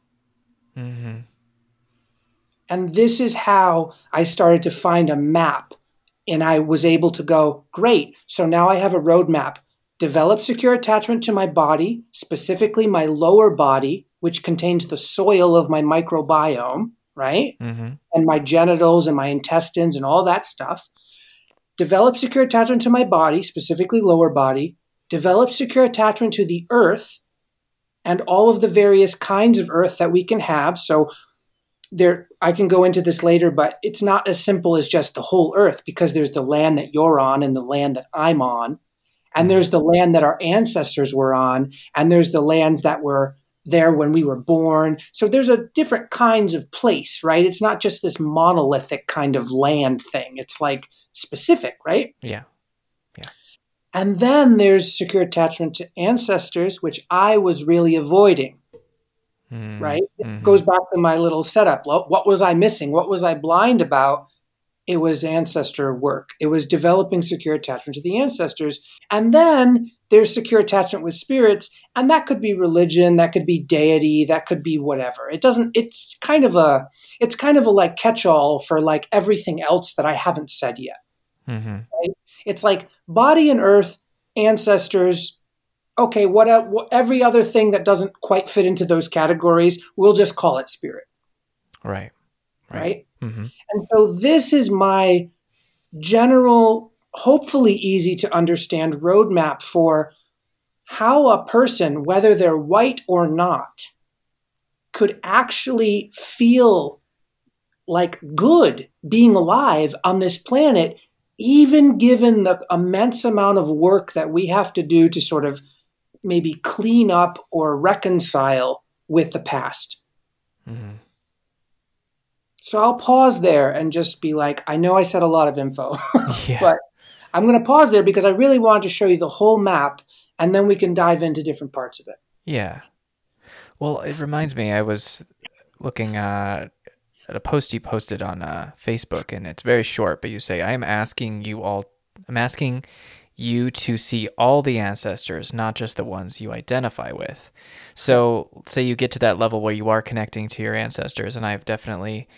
And this is how I started to find a map. And I was able to go, great. So now I have a roadmap. Develop secure attachment to my body, specifically my lower body, which contains the soil of my microbiome, right? And my genitals and my intestines and all that stuff. Develop secure attachment to my body, specifically lower body. Develop secure attachment to the earth and all of the various kinds of earth that we can have. So I can go into this later, but it's not as simple as just the whole earth, because there's the land that you're on and the land that I'm on. And there's the land that our ancestors were on. And there's the lands that were there when we were born. So there's a different kinds of place, right? It's not just this monolithic kind of land thing. It's like specific, right? Yeah. And then there's secure attachment to ancestors, which I was really avoiding, right? It goes back to my little setup. What was I missing? What was I blind about? It was ancestor work. It was developing secure attachment to the ancestors. And then there's secure attachment with spirits, and that could be religion, that could be deity, that could be whatever. It's kind of a like catch-all for like everything else that I haven't said yet. Right? It's like body and earth, ancestors, okay, every other thing that doesn't quite fit into those categories, we'll just call it spirit. Right. Right? Mm-hmm. And so this is my general, hopefully easy to understand roadmap for how a person, whether they're white or not, could actually feel like good being alive on this planet, even given the immense amount of work that we have to do to sort of maybe clean up or reconcile with the past. Mm-hmm. So I'll pause there and just be like, I know I said a lot of info, Yeah. but I'm going to pause there because I really wanted to show you the whole map, and then we can dive into different parts of it. Yeah. Well, it reminds me, I was looking at a post you posted on Facebook, and it's very short, but you say, I'm asking you to see all the ancestors, not just the ones you identify with. So say you get to that level where you are connecting to your ancestors, and I've definitely,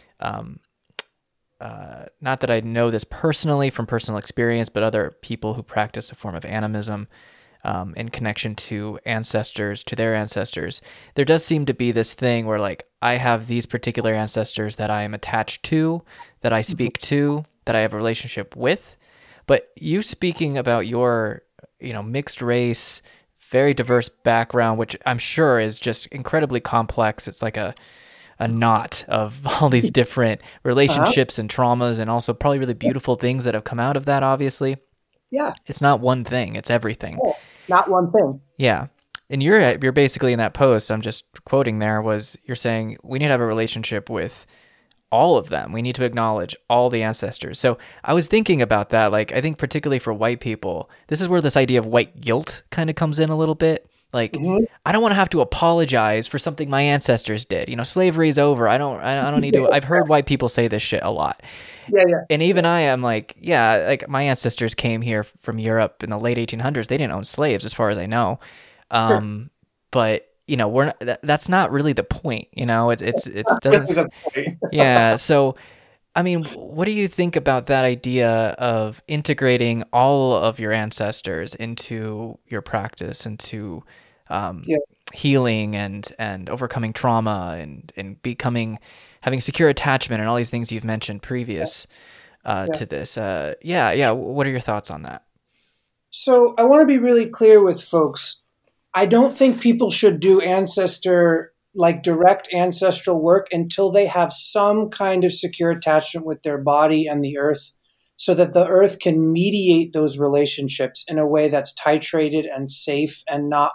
not that I know this personally from personal experience, but other people who practice a form of animism, in connection to ancestors, to their ancestors, there does seem to be this thing where like, I have these particular ancestors that I am attached to, that I speak to, that I have a relationship with. But you speaking about your, mixed race, very diverse background, which I'm sure is just incredibly complex. It's like a knot of all these different relationships and traumas, and also probably really beautiful things that have come out of that, obviously. Yeah. It's not one thing, it's everything. Oh, not one thing. Yeah. And you're basically in that post, I'm just quoting there, was you're saying we need to have a relationship with all of them. We need to acknowledge all the ancestors. So I was thinking about that. Like, I think particularly for white people, this is where this idea of white guilt kind of comes in a little bit. Like, I don't want to have to apologize for something my ancestors did. Slavery is over. I don't need to. I've heard white people say this shit a lot. Yeah. And even I am like, yeah, like my ancestors came here from Europe in the late 1800s. They didn't own slaves, as far as I know. Sure. But we're not, that's not really the point. It doesn't. Yeah. So, I mean, what do you think about that idea of integrating all of your ancestors into your practice, into healing and overcoming trauma and having secure attachment and all these things you've mentioned previous to this? What are your thoughts on that? So I want to be really clear with folks. I don't think people should do direct ancestral work until they have some kind of secure attachment with their body and the earth, so that the earth can mediate those relationships in a way that's titrated and safe and not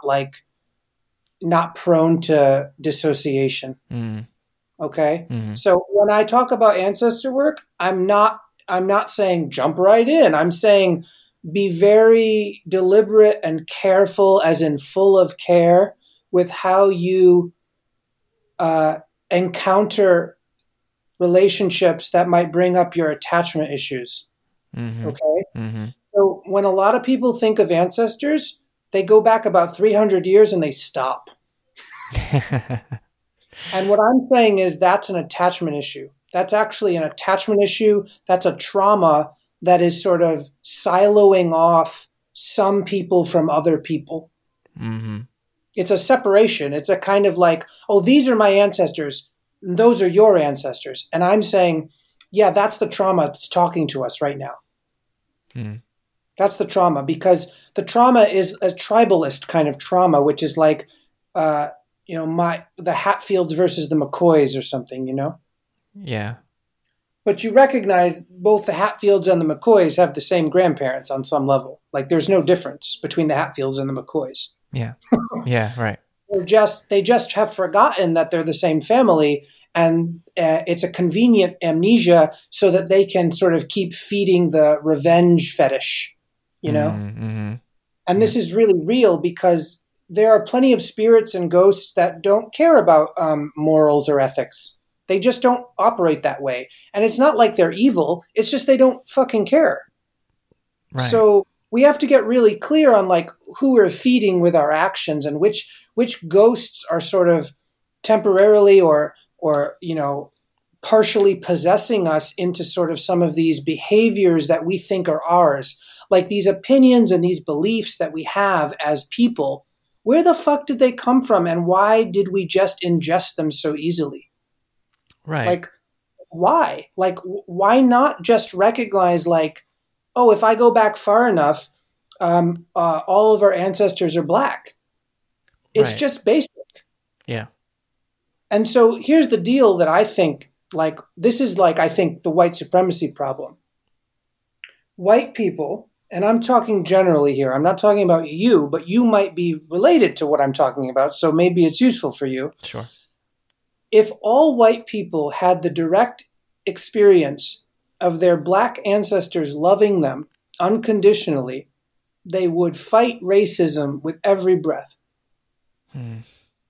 prone to dissociation. Mm. Okay. Mm-hmm. So when I talk about ancestor work, I'm not saying jump right in. I'm saying be very deliberate and careful, as in full of care, with how you encounter relationships that might bring up your attachment issues. Mm-hmm. Okay? Mm-hmm. So when a lot of people think of ancestors, they go back about 300 years and they stop. And what I'm saying is that's an attachment issue. That's actually an attachment issue. That's a trauma that is sort of siloing off some people from other people. Mm-hmm. It's a separation. It's a kind of like, oh, these are my ancestors. Those are your ancestors. And I'm saying, yeah, that's the trauma that's talking to us right now. Mm. That's the trauma, because the trauma is a tribalist kind of trauma, which is like, the Hatfields versus the McCoys or something, Yeah. But you recognize both the Hatfields and the McCoys have the same grandparents on some level. Like, there's no difference between the Hatfields and the McCoys. Yeah. Yeah. Right. They just have forgotten that they're the same family, and it's a convenient amnesia so that they can sort of keep feeding the revenge fetish, Mm-hmm. And this is really real, because there are plenty of spirits and ghosts that don't care about morals or ethics. They just don't operate that way. And it's not like they're evil. It's just they don't fucking care. Right. So we have to get really clear on who we're feeding with our actions, and which ghosts are sort of temporarily or partially possessing us into sort of some of these behaviors that we think are ours, like these opinions and these beliefs that we have as people. Where the fuck did they come from, and why did we just ingest them so easily? Right. Like, why? Like, why not just recognize, like, oh, if I go back far enough, all of our ancestors are black. It's Right. just basic. Yeah. And so here's the deal that I think, like, this is like, I think, the white supremacy problem. White people, and I'm talking generally here, I'm not talking about you, but you might be related to what I'm talking about, so maybe it's useful for you. Sure. If all white people had the direct experience of their black ancestors loving them unconditionally, they would fight racism with every breath. Hmm.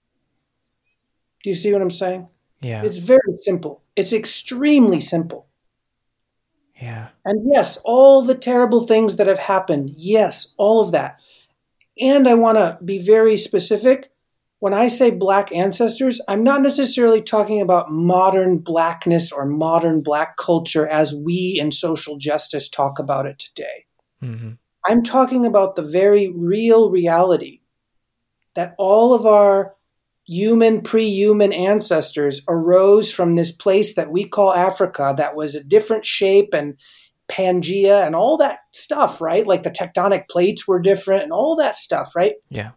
Do you see what I'm saying? Yeah. It's very simple. It's extremely simple. Yeah. And yes, all the terrible things that have happened, yes, all of that. And I want to be very specific. When I say black ancestors, I'm not necessarily talking about modern blackness or modern black culture as we in social justice talk about it today. Mm-hmm. I'm talking about the very real reality that all of our human, pre-human ancestors arose from this place that we call Africa that was a different shape and Pangea and all that stuff, right? Like the tectonic plates were different and all that stuff, right? Yeah.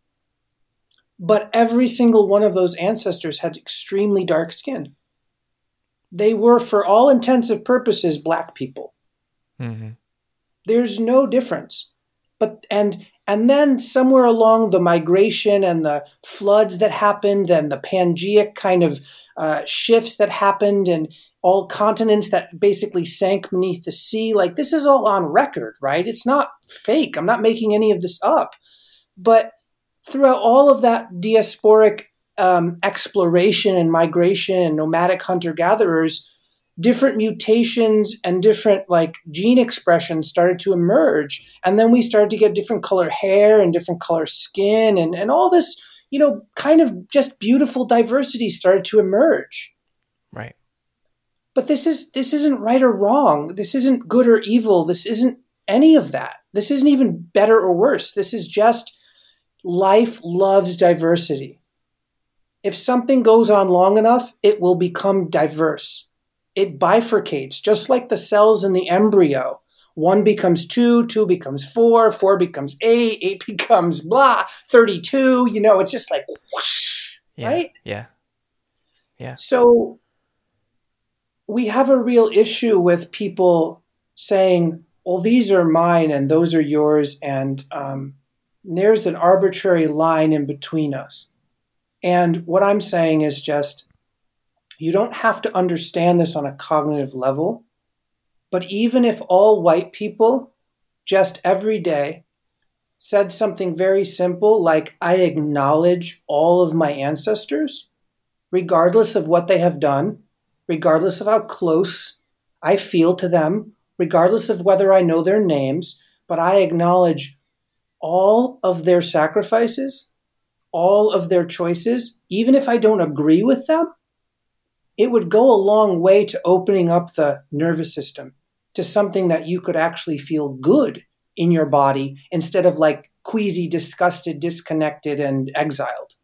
But every single one of those ancestors had extremely dark skin. They were, for all intensive purposes, black people. Mm-hmm. There's no difference. But and then somewhere along the migration and the floods that happened and the Pangeic kind of shifts that happened and all continents that basically sank beneath the sea, like this is all on record, right? It's not fake. I'm not making any of this up. But throughout all of that diasporic exploration and migration and nomadic hunter-gatherers, different mutations and different like gene expressions started to emerge. And then we started to get different color hair and different color skin and all this, kind of just beautiful diversity started to emerge. Right. But this isn't right or wrong. This isn't good or evil. This isn't any of that. This isn't even better or worse. This is just life loves diversity. If something goes on long enough, it will become diverse. It bifurcates, just like the cells in the embryo. 1 becomes 2, 2 becomes 4, 4 becomes 8, 8 becomes blah, 32. It's just like whoosh, Yeah. right? Yeah. Yeah. So we have a real issue with people saying, well, these are mine and those are yours, and there's an arbitrary line in between us. And what I'm saying is just, you don't have to understand this on a cognitive level, but even if all white people just every day said something very simple like, I acknowledge all of my ancestors, regardless of what they have done, regardless of how close I feel to them, regardless of whether I know their names, but I acknowledge all of their sacrifices, all of their choices, even if I don't agree with them, it would go a long way to opening up the nervous system to something that you could actually feel good in your body instead of like queasy, disgusted, disconnected, and exiled.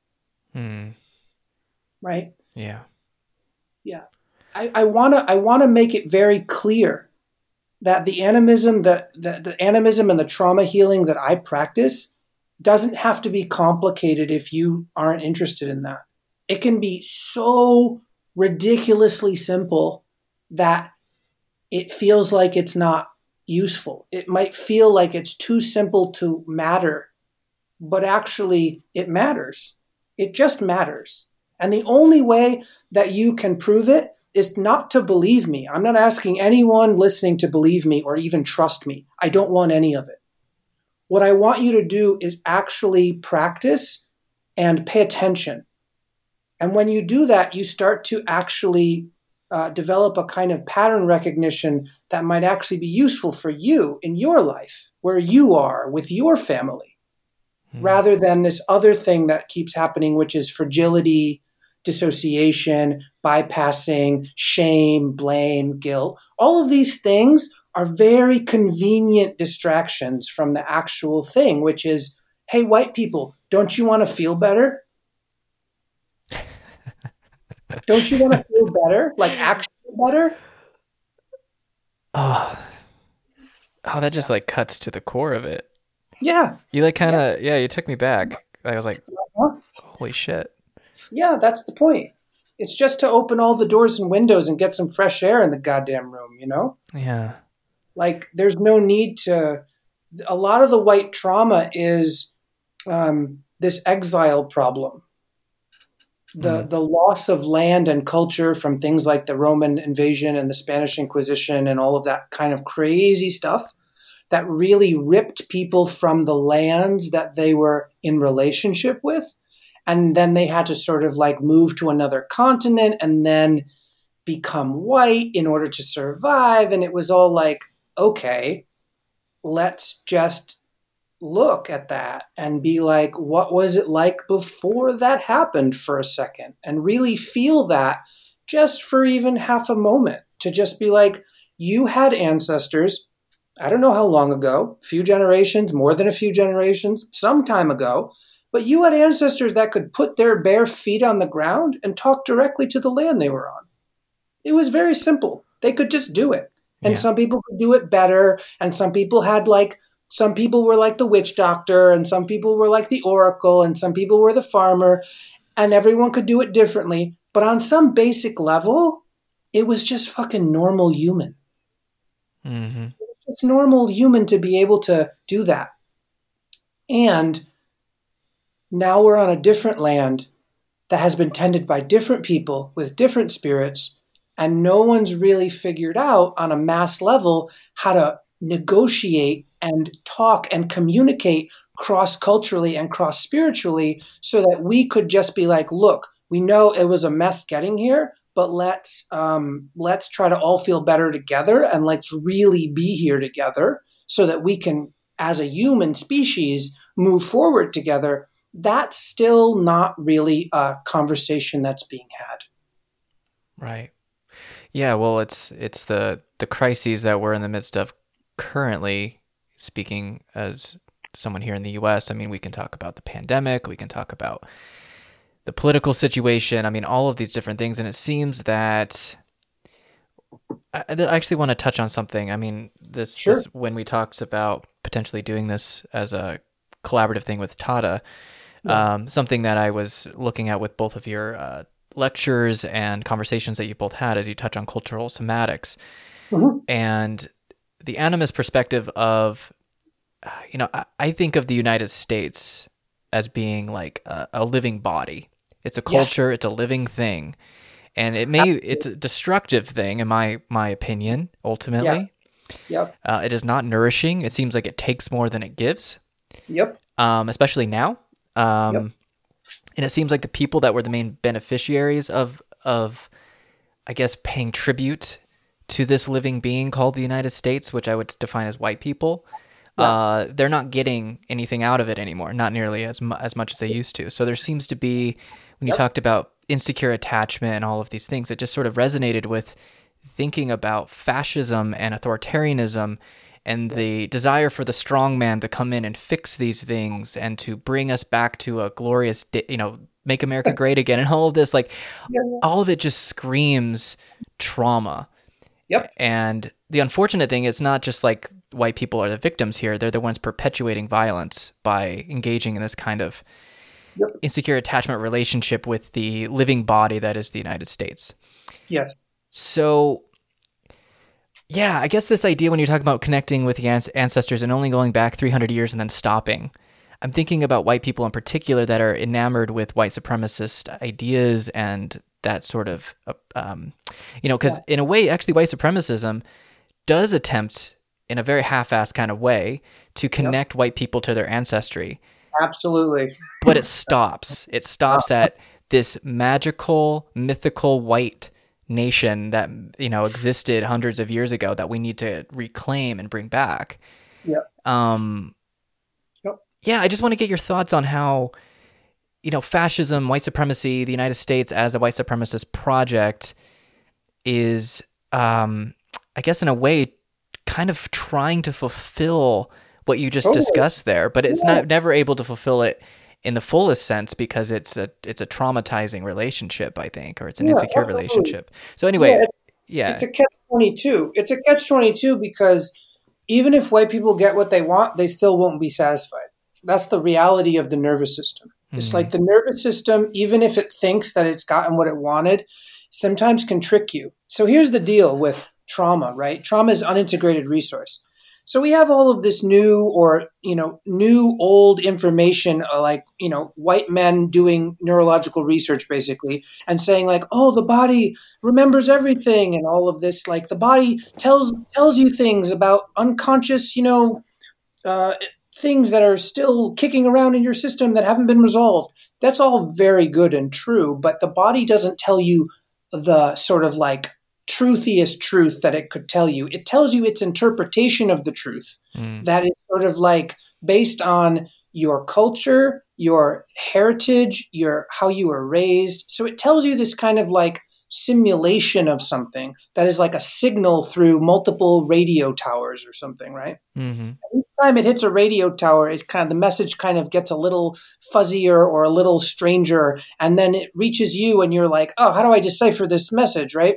Right? Yeah. Yeah. I wanna make it very clear that the animism, the animism and the trauma healing that I practice doesn't have to be complicated if you aren't interested in that. It can be so ridiculously simple that it feels like it's not useful. It might feel like it's too simple to matter, but actually it matters. It just matters. And the only way that you can prove it is not to believe me. I'm not asking anyone listening to believe me or even trust me. I don't want any of it. What I want you to do is actually practice and pay attention. And when you do that, you start to actually develop a kind of pattern recognition that might actually be useful for you in your life, where you are with your family, rather than this other thing that keeps happening, which is fragility, dissociation, bypassing shame, blame, guilt. All of these things are very convenient distractions from the actual thing, which is, hey, white people, don't you want to feel better? Don't you want to feel better? Like actually better? Oh, that just like cuts to the core of it. Yeah. You like kind of, you took me back. I was like, holy shit. Yeah, that's the point. It's just to open all the doors and windows and get some fresh air in the goddamn room, you know? Yeah. Like, there's no need to. A lot of the white trauma is this exile problem. The loss of land and culture from things like the Roman invasion and the Spanish Inquisition and all of that kind of crazy stuff that really ripped people from the lands that they were in relationship with. And then they had to sort of like move to another continent and then become white in order to survive. And it was all like, okay, let's just look at that and be like, what was it like before that happened for a second? And really feel that just for even half a moment, to just be like, you had ancestors, I don't know how long ago, a few generations, more than a few generations, some time ago, but you had ancestors that could put their bare feet on the ground and talk directly to the land they were on. It was very simple. They could just do it. And some people could do it better. And some people some people were like the witch doctor, and some people were like the oracle, and some people were the farmer, and everyone could do it differently. But on some basic level, it was just fucking normal human. Mm-hmm. It's normal human to be able to do that. And now we're on a different land that has been tended by different people with different spirits, and no one's really figured out on a mass level how to negotiate and talk and communicate cross-culturally and cross-spiritually so that we could just be like, look, we know it was a mess getting here, but let's try to all feel better together, and let's really be here together so that we can, as a human species, move forward together. That's still not really a conversation that's being had. Right. Yeah, well, it's the crises that we're in the midst of currently. Speaking as someone here in the US, I mean, we can talk about the pandemic, we can talk about the political situation, I mean, all of these different things. And it seems that I actually want to touch on something. I mean, this when we talked about potentially doing this as a collaborative thing with Tada, something that I was looking at with both of your lectures and conversations that you both had as you touch on cultural somatics. Mm-hmm. And the animist perspective of, I think of the United States as being like a living body. It's a culture, It's a living thing. And it's a destructive thing, in my opinion, ultimately. Yep. It is not nourishing. It seems like it takes more than it gives. Yep. Especially now. And it seems like the people that were the main beneficiaries of I guess, paying tribute to this living being called the United States, which I would define as white people, they're not getting anything out of it anymore, not nearly as much as they used to. So there seems to be, when you talked about insecure attachment and all of these things, it just sort of resonated with thinking about fascism and authoritarianism and the desire for the strong man to come in and fix these things and to bring us back to a glorious, make America great again. And all of this, all of it just screams trauma. Yep. And the unfortunate thing is not just like white people are the victims here. They're the ones perpetuating violence by engaging in this kind of insecure attachment relationship with the living body that is the United States. Yes. So, yeah, I guess this idea when you're talking about connecting with the ancestors and only going back 300 years and then stopping, I'm thinking about white people in particular that are enamored with white supremacist ideas and that sort of, because in a way, actually, white supremacism does attempt in a very half-assed kind of way to connect white people to their ancestry. Absolutely. But it stops. It stops at this magical, mythical white nation that, existed hundreds of years ago that we need to reclaim and bring back. Yeah. Yeah, I just want to get your thoughts on how, fascism, white supremacy, the United States as a white supremacist project is, I guess in a way, kind of trying to fulfill what you just discussed there, but it's never able to fulfill it in the fullest sense because it's a traumatizing relationship, I think, or it's an insecure relationship. So anyway, it's a catch-22. It's a catch-22 because even if white people get what they want, they still won't be satisfied. That's the reality of the nervous system. It's like the nervous system, even if it thinks that it's gotten what it wanted, sometimes can trick you. So here's the deal with trauma, right? Trauma is unintegrated resource. So we have all of this new old information, white men doing neurological research basically and saying like, oh, the body remembers everything and all of this, like the body tells you things about unconscious, things that are still kicking around in your system that haven't been resolved. That's all very good and true, but the body doesn't tell you the sort of like truthiest truth that it could tell you. It tells you its interpretation of the truth that is sort of like based on your culture, your heritage, how you were raised. So it tells you this kind of like simulation of something that is like a signal through multiple radio towers or something, right? Mm-hmm. Each time it hits a radio tower, the message kind of gets a little fuzzier or a little stranger, and then it reaches you and you're like, oh, how do I decipher this message, right?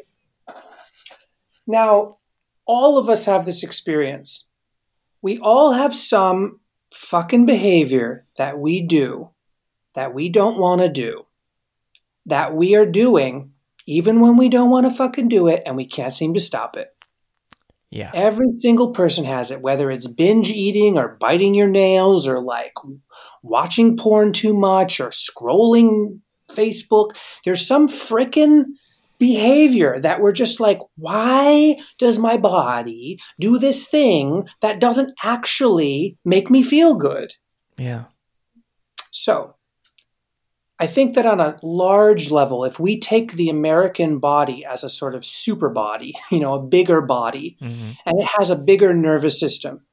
Now, all of us have this experience. We all have some fucking behavior that we do that we don't want to do, that we are doing even when we don't want to fucking do it and we can't seem to stop it. Yeah. Every single person has it, whether it's binge eating or biting your nails or like watching porn too much or scrolling Facebook. There's some frickin' behavior that we're just like, why does my body do this thing that doesn't actually make me feel good? Yeah. So I think that on a large level, if we take the American body as a sort of super body, a bigger body, and it has a bigger nervous system,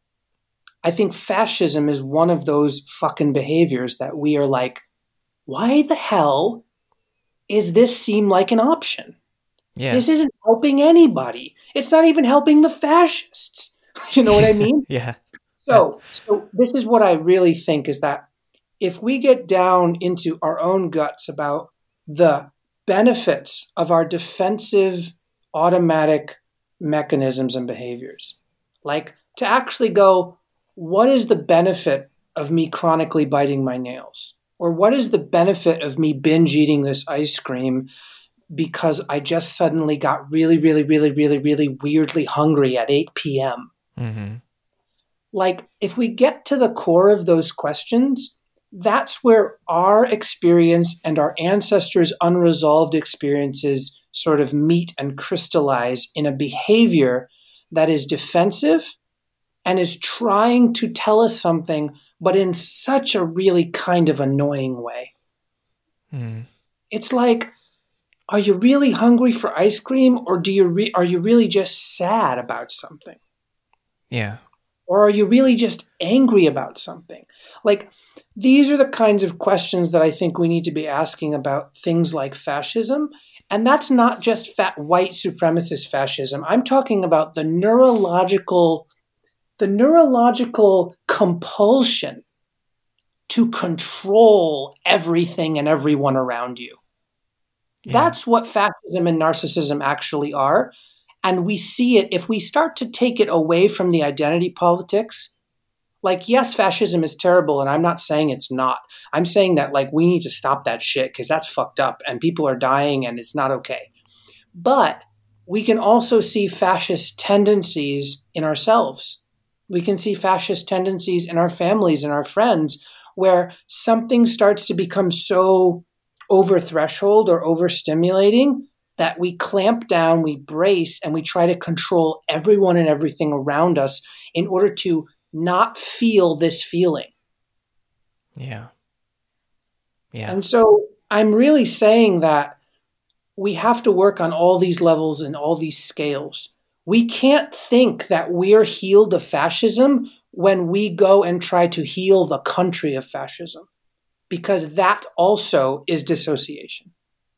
I think fascism is one of those fucking behaviors that we are like, why the hell is this seem like an option? Yeah. This isn't helping anybody. It's not even helping the fascists. You know what I mean? Yeah. So this is what I really think is that if we get down into our own guts about the benefits of our defensive automatic mechanisms and behaviors, like to actually go, what is the benefit of me chronically biting my nails? Or what is the benefit of me binge eating this ice cream because I just suddenly got really, really, really, really, really weirdly hungry at 8 p.m.? Mm-hmm. Like, if we get to the core of those questions, that's where our experience and our ancestors' unresolved experiences sort of meet and crystallize in a behavior that is defensive and is trying to tell us something, but in such a really kind of annoying way. It's like, are you really hungry for ice cream, or are you really just sad about something? Yeah. Or are you really just angry about something? Like, these are the kinds of questions that I think we need to be asking about things like fascism. And that's not just white supremacist fascism. I'm talking about the neurological compulsion to control everything and everyone around you. Yeah. That's what fascism and narcissism actually are. And we see it if we start to take it away from the identity politics. Like, yes, fascism is terrible, and I'm not saying it's not. I'm saying that, like, we need to stop that shit because that's fucked up and people are dying and it's not okay. But we can also see fascist tendencies in ourselves. We can see fascist tendencies in our families and our friends where something starts to become so over threshold or overstimulating that we clamp down, we brace, and we try to control everyone and everything around us in order to not feel this feeling. Yeah. Yeah. And so I'm really saying that we have to work on all these levels and all these scales. We can't think that we're healed of fascism when we go and try to heal the country of fascism. because that also is dissociation.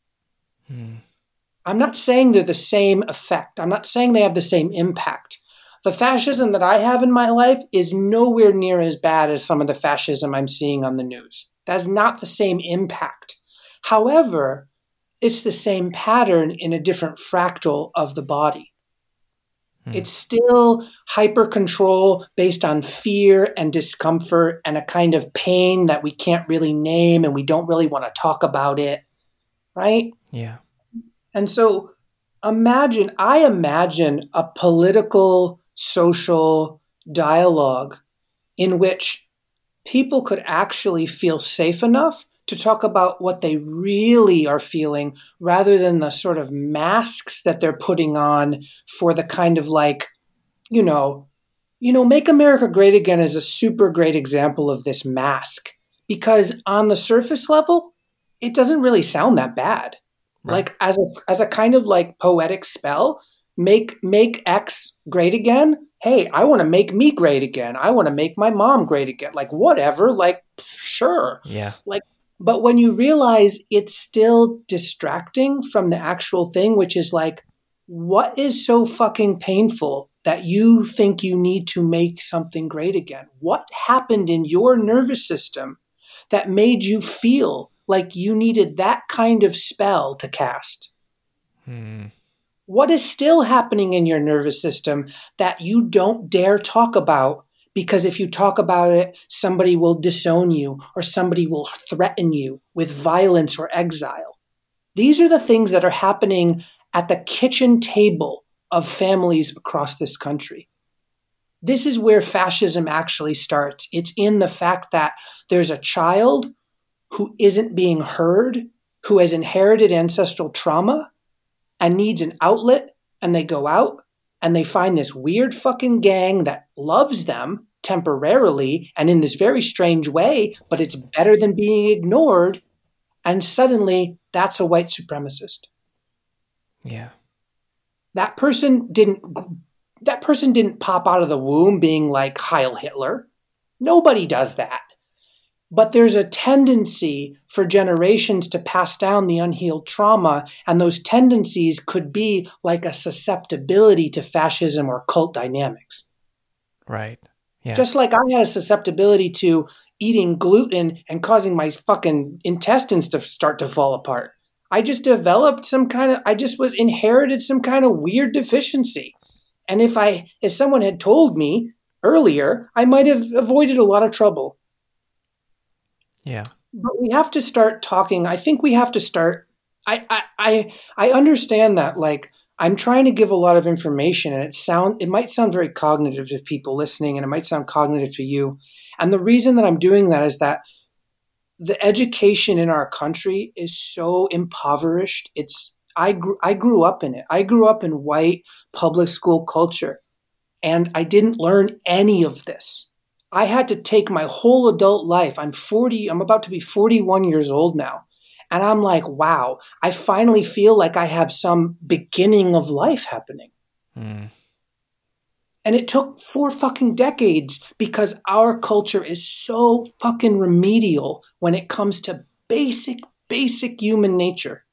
I'm not saying they're the same effect. I'm not saying they have the same impact. The fascism that I have in my life is nowhere near as bad as some of the fascism I'm seeing on the news. That's not the same impact. However, it's the same pattern in a different fractal of the body. It's still hyper control based on fear and discomfort and a kind of pain that we can't really name and we don't really want to talk about it, right? Yeah. And so I imagine a political, social dialogue in which people could actually feel safe enough to talk about what they really are feeling rather than the sort of masks that they're putting on for the kind of like, Make America Great Again is a super great example of this mask, because on the surface level, it doesn't really sound that bad. Right. Like as a kind of like poetic spell, make X great again. Hey, I want to make me great again. I want to make my mom great again. Like whatever, like sure. Yeah. But when you realize it's still distracting from the actual thing, which is like, what is so fucking painful that you think you need to make something great again? What happened in your nervous system that made you feel like you needed that kind of spell to cast? What is still happening in your nervous system that you don't dare talk about? Because if you talk about it, somebody will disown you or somebody will threaten you with violence or exile. These are the things that are happening at the kitchen table of families across this country. This is where fascism actually starts. It's in the fact that there's a child who isn't being heard, who has inherited ancestral trauma and needs an outlet, and they go out and they find this weird fucking gang that loves them temporarily and in this very strange way, but it's better than being ignored. And suddenly that's a white supremacist. Yeah. That person didn't pop out of the womb being like Heil Hitler. Nobody does that. But there's a tendency for generations to pass down the unhealed trauma, and those tendencies could be like a susceptibility to fascism or cult dynamics. Right. Yeah. Just like I had a susceptibility to eating gluten and causing my fucking intestines to start to fall apart. I just developed inherited some kind of weird deficiency. And if someone had told me earlier, I might have avoided a lot of trouble. Yeah. But we have to start talking. I think we have to start. I understand that, like, I'm trying to give a lot of information, and it might sound very cognitive to people listening, and it might sound cognitive to you. And the reason that I'm doing that is that the education in our country is so impoverished. I grew up in it. I grew up in white public school culture, and I didn't learn any of this. I had to take my whole adult life. I'm about to be 41 years old now. And I'm like, wow, I finally feel like I have some beginning of life happening. And it took 4 fucking decades because our culture is so fucking remedial when it comes to basic human nature.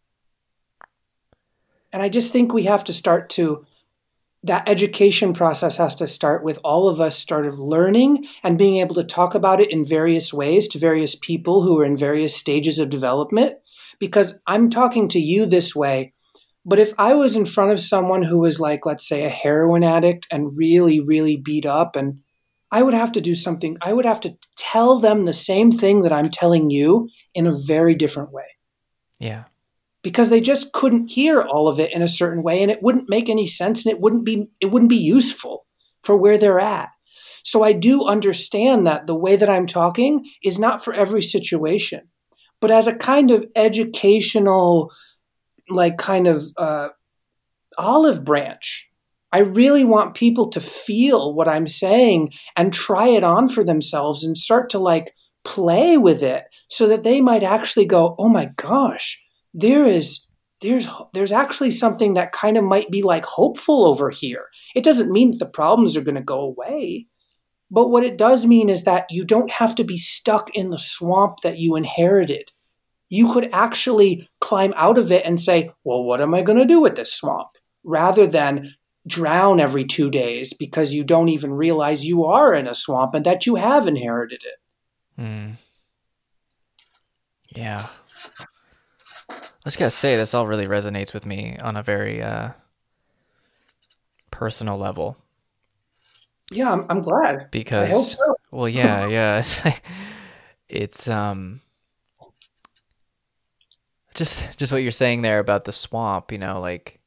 And I just think we have to start that education process has to start with all of us learning and being able to talk about it in various ways to various people who are in various stages of development. Because I'm talking to you this way, but if I was in front of someone who was like, let's say, a heroin addict and really, really beat up, and I would have to do something, I would have to tell them the same thing that I'm telling you in a very different way. Yeah. Because they just couldn't hear all of it in a certain way, and it wouldn't make any sense, and it wouldn't be useful for where they're at. So I do understand that the way that I'm talking is not for every situation, but as a kind of educational, like kind of olive branch, I really want people to feel what I'm saying and try it on for themselves and start to like play with it so that they might actually go, oh my gosh, there's actually something that kind of might be like hopeful over here. It doesn't mean that the problems are going to go away, But what it does mean is that you don't have to be stuck in the swamp that you inherited. You could actually climb out of it and say, well, what am I going to do with this swamp? Rather than drown every 2 days because you don't even realize you are in a swamp and that you have inherited it. Mm. Yeah. I was going to say, this all really resonates with me on a very personal level. Yeah, I'm glad. Because, I hope so. Well, yeah. It's just what you're saying there about the swamp, like,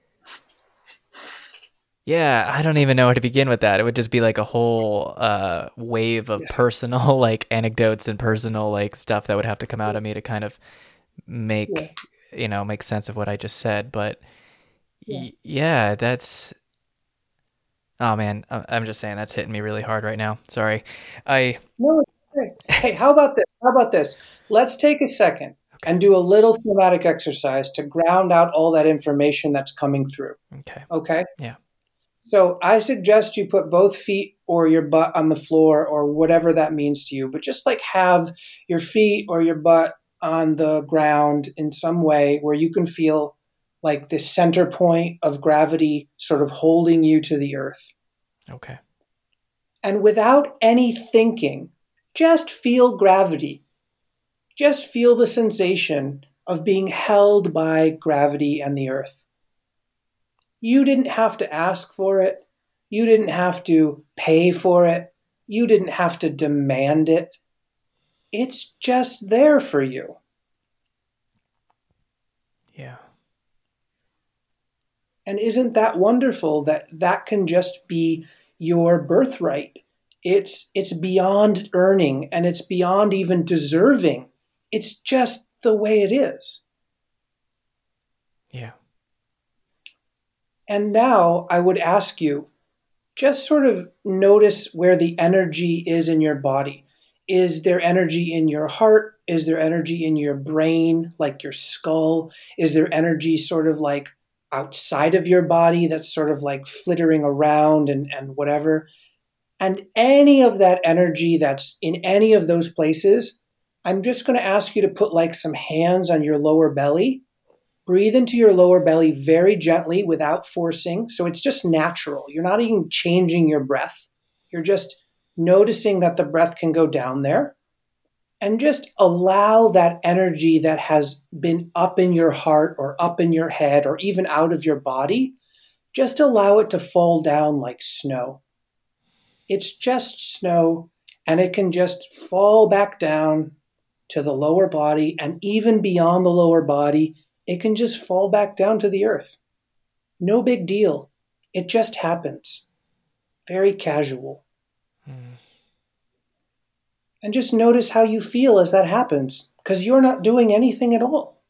yeah, I don't even know where to begin with that. It would just be like a whole wave of personal like anecdotes and personal like stuff that would have to come out of me to kind of make make sense of what I just said. But yeah, that's, oh man, I'm just saying that's hitting me really hard right now. Sorry. No, hey, how about this? Let's take a second and do a little thematic exercise to ground out all that information that's coming through. Okay? Yeah. So I suggest you put both feet or your butt on the floor or whatever that means to you, but just like have your feet or your butt on the ground in some way where you can feel like the center point of gravity sort of holding you to the earth. Okay. And without any thinking, just feel gravity. Just feel the sensation of being held by gravity and the earth. You didn't have to ask for it. You didn't have to pay for it. You didn't have to demand it. It's just there for you. Yeah. And isn't that wonderful that that can just be your birthright? It's beyond earning and it's beyond even deserving. It's just the way it is. Yeah. And now I would ask you, just sort of notice where the energy is in your body. Is there energy in your heart? Is there energy in your brain, like your skull? Is there energy sort of like outside of your body that's sort of like flittering around and whatever? And any of that energy that's in any of those places, I'm just going to ask you to put like some hands on your lower belly. Breathe into your lower belly very gently without forcing. So it's just natural. You're not even changing your breath. You're just noticing that the breath can go down there. And just allow that energy that has been up in your heart or up in your head or even out of your body, just allow it to fall down like snow. It's just snow, and it can just fall back down to the lower body, and even beyond the lower body, it can just fall back down to the earth. No big deal. It just happens. Very casual. And just notice how you feel as that happens, because you're not doing anything at all.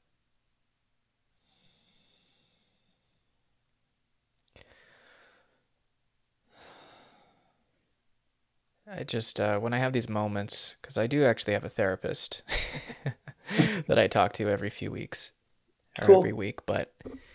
I just, when I have these moments, because I do actually have a therapist that I talk to every few weeks or every week, but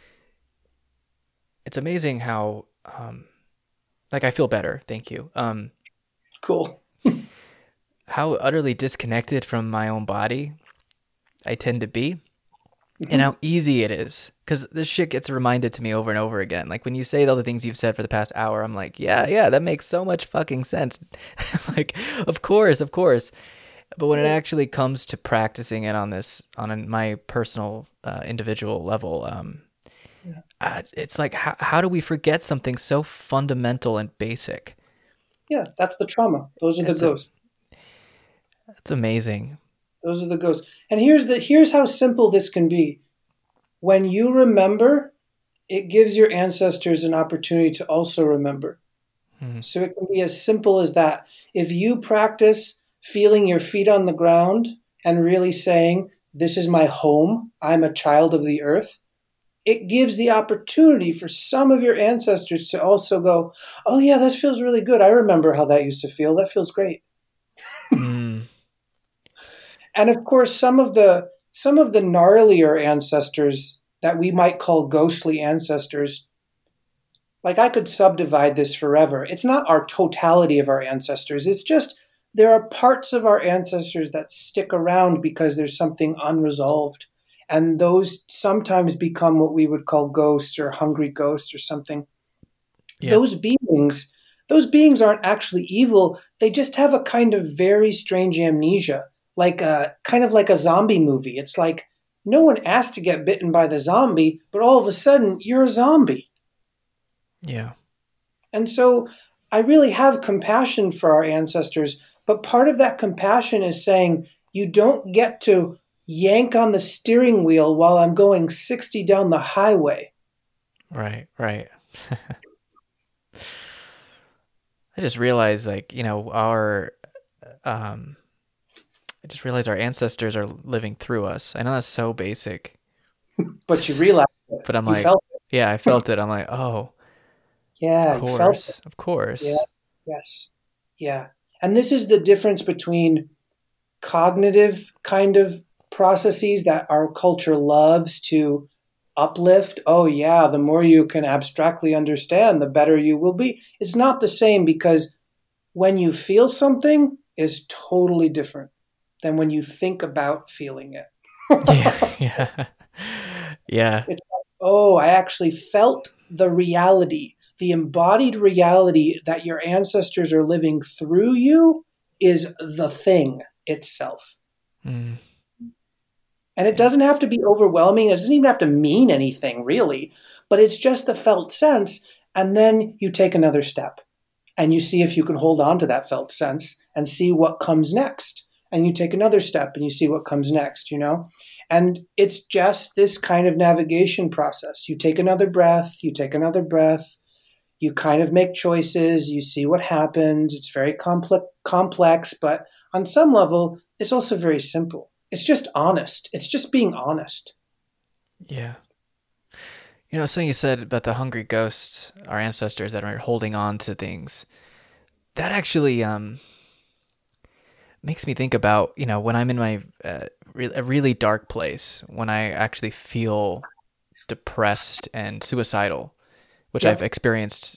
it's amazing how, like, I feel better. Thank you. Cool. How utterly disconnected from my own body I tend to be, and how easy it is. Because this shit gets reminded to me over and over again. Like, when you say all the things you've said for the past hour, I'm like, yeah, that makes so much fucking sense. Like, of course. But when it actually comes to practicing it on my personal, individual level, it's like, how do we forget something so fundamental and basic? Yeah, that's the trauma. Those are the ghosts. That's amazing. Those are the ghosts. And here's how simple this can be. When you remember, it gives your ancestors an opportunity to also remember. So it can be as simple as that. If you practice feeling your feet on the ground and really saying, this is my home, I'm a child of the earth, it gives the opportunity for some of your ancestors to also go, oh yeah, that feels really good. I remember how that used to feel. That feels great. And of course, some of the gnarlier ancestors that we might call ghostly ancestors, Like I could subdivide this forever. It's not our totality of our ancestors. It's just there are parts of our ancestors that stick around because there's something unresolved. And those sometimes become what we would call ghosts or hungry ghosts or something. Yeah. Those beings aren't actually evil. They just have a kind of very strange amnesia, like a kind of like a zombie movie. It's like no one asked to get bitten by the zombie, but all of a sudden you're a zombie. Yeah. And so I really have compassion for our ancestors, but part of that compassion is saying you don't get to yank on the steering wheel while I'm going 60 down the highway. Right. I just realized, like, I just realized our ancestors are living through us. I know that's so basic, But you realize it. but I'm You like, felt it. yeah, I felt it. I'm like, oh, Yeah, of you felt it. course, of course. Yeah, yes. Yeah. And this is the difference between cognitive kind of processes that our culture loves to uplift. Oh, yeah, the more you can abstractly understand, the better you will be. It's not the same because when you feel something is totally different than when you think about feeling it. Yeah. Yeah. It's like, oh, I actually felt the reality, the embodied reality that your ancestors are living through you is the thing itself. Mm. And it doesn't have to be overwhelming. It doesn't even have to mean anything, really. But it's just the felt sense. And then you take another step and you see if you can hold on to that felt sense and see what comes next. And you take another step and you see what comes next, you know? And it's just this kind of navigation process. You take another breath, you take another breath, you kind of make choices, you see what happens. It's very complex, but on some level, it's also very simple. It's just honest. It's just being honest. Yeah. Something you said about the hungry ghosts, our ancestors that are holding on to things, that actually makes me think about, when I'm in my a really dark place, when I actually feel depressed and suicidal, which I've experienced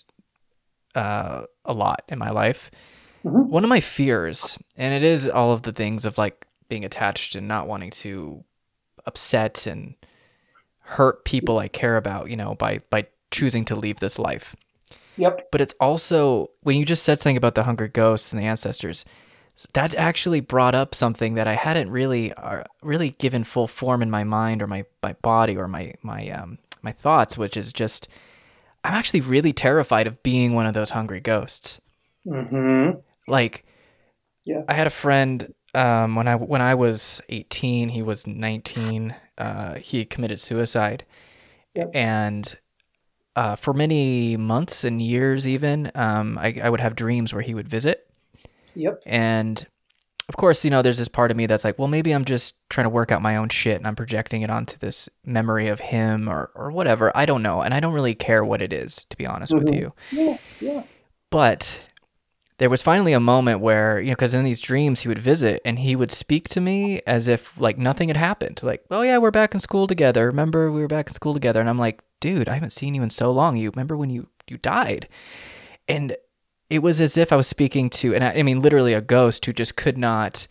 a lot in my life. Mm-hmm. One of my fears, and it is all of the things of like being attached and not wanting to upset and hurt people I care about, by choosing to leave this life. Yep. But it's also, when you just said something about the hungry ghosts and the ancestors, that actually brought up something that I hadn't really given full form in my mind or my body or my thoughts, which is just, I'm actually really terrified of being one of those hungry ghosts. Mm-hmm. Like, yeah. I had a friend when I was 18, he was 19. He committed suicide, Yep. and for many months and years, even I would have dreams where he would visit. Yep. And of course, there's this part of me that's like, well, maybe I'm just trying to work out my own shit and I'm projecting it onto this memory of him or whatever. I don't know. And I don't really care what it is, to be honest with you. Yeah. But there was finally a moment where, because in these dreams he would visit and he would speak to me as if like nothing had happened. Like, oh yeah, we're back in school together. Remember we were back in school together? And I'm like, dude, I haven't seen you in so long. You remember when you died? And it was as if I was speaking to, and I mean, literally a ghost who just could not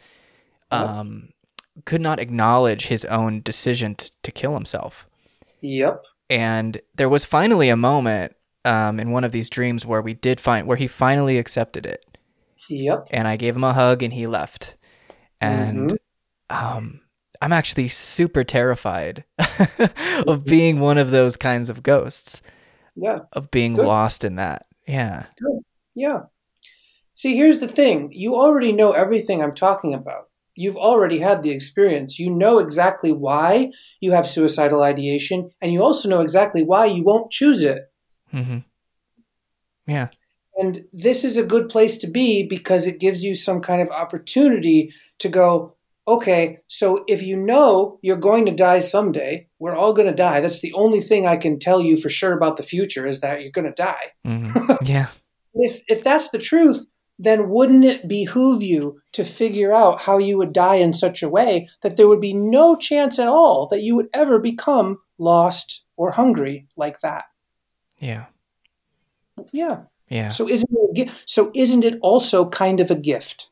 acknowledge his own decision to kill himself. Yep. And there was finally a moment in one of these dreams where where he finally accepted it. Yep. And I gave him a hug and he left. And I'm actually super terrified of being one of those kinds of ghosts. Yeah. Of being lost in that. Yeah. Good. Yeah. See, here's the thing. You already know everything I'm talking about. You've already had the experience. You know exactly why you have suicidal ideation, and you also know exactly why you won't choose it. Mm-hmm. Yeah. And this is a good place to be because it gives you some kind of opportunity to go, okay, so if you know you're going to die someday, we're all going to die. That's the only thing I can tell you for sure about the future is that you're going to die. Mm-hmm. Yeah. If that's the truth, then wouldn't it behoove you to figure out how you would die in such a way that there would be no chance at all that you would ever become lost or hungry like that? Yeah. Yeah. Yeah. So isn't it also kind of a gift?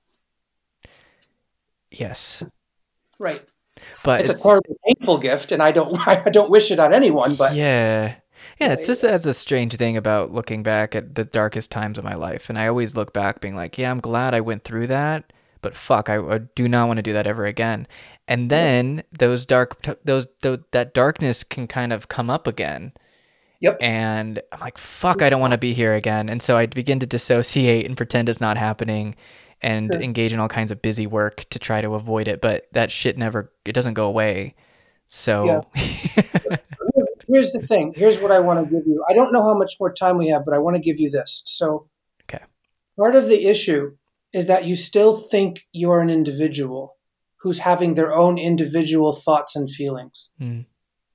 Yes. Right. But It's a terribly painful gift, and I don't wish it on anyone. But yeah. Yeah, it's just yeah, that's a strange thing about looking back at the darkest times of my life. And I always look back being like, yeah, I'm glad I went through that, but fuck, I do not want to do that ever again. And then that darkness can kind of come up again. yep. And I'm like, fuck, I don't want to be here again. And so I begin to dissociate and pretend it's not happening and Sure. engage in all kinds of busy work to try to avoid it. But that shit it doesn't go away. Yeah. So, Here's the thing. Here's what I want to give you. I don't know how much more time we have, but I want to give you this. So okay. part of the issue is that you still think you're an individual who's having their own individual thoughts and feelings. Mm.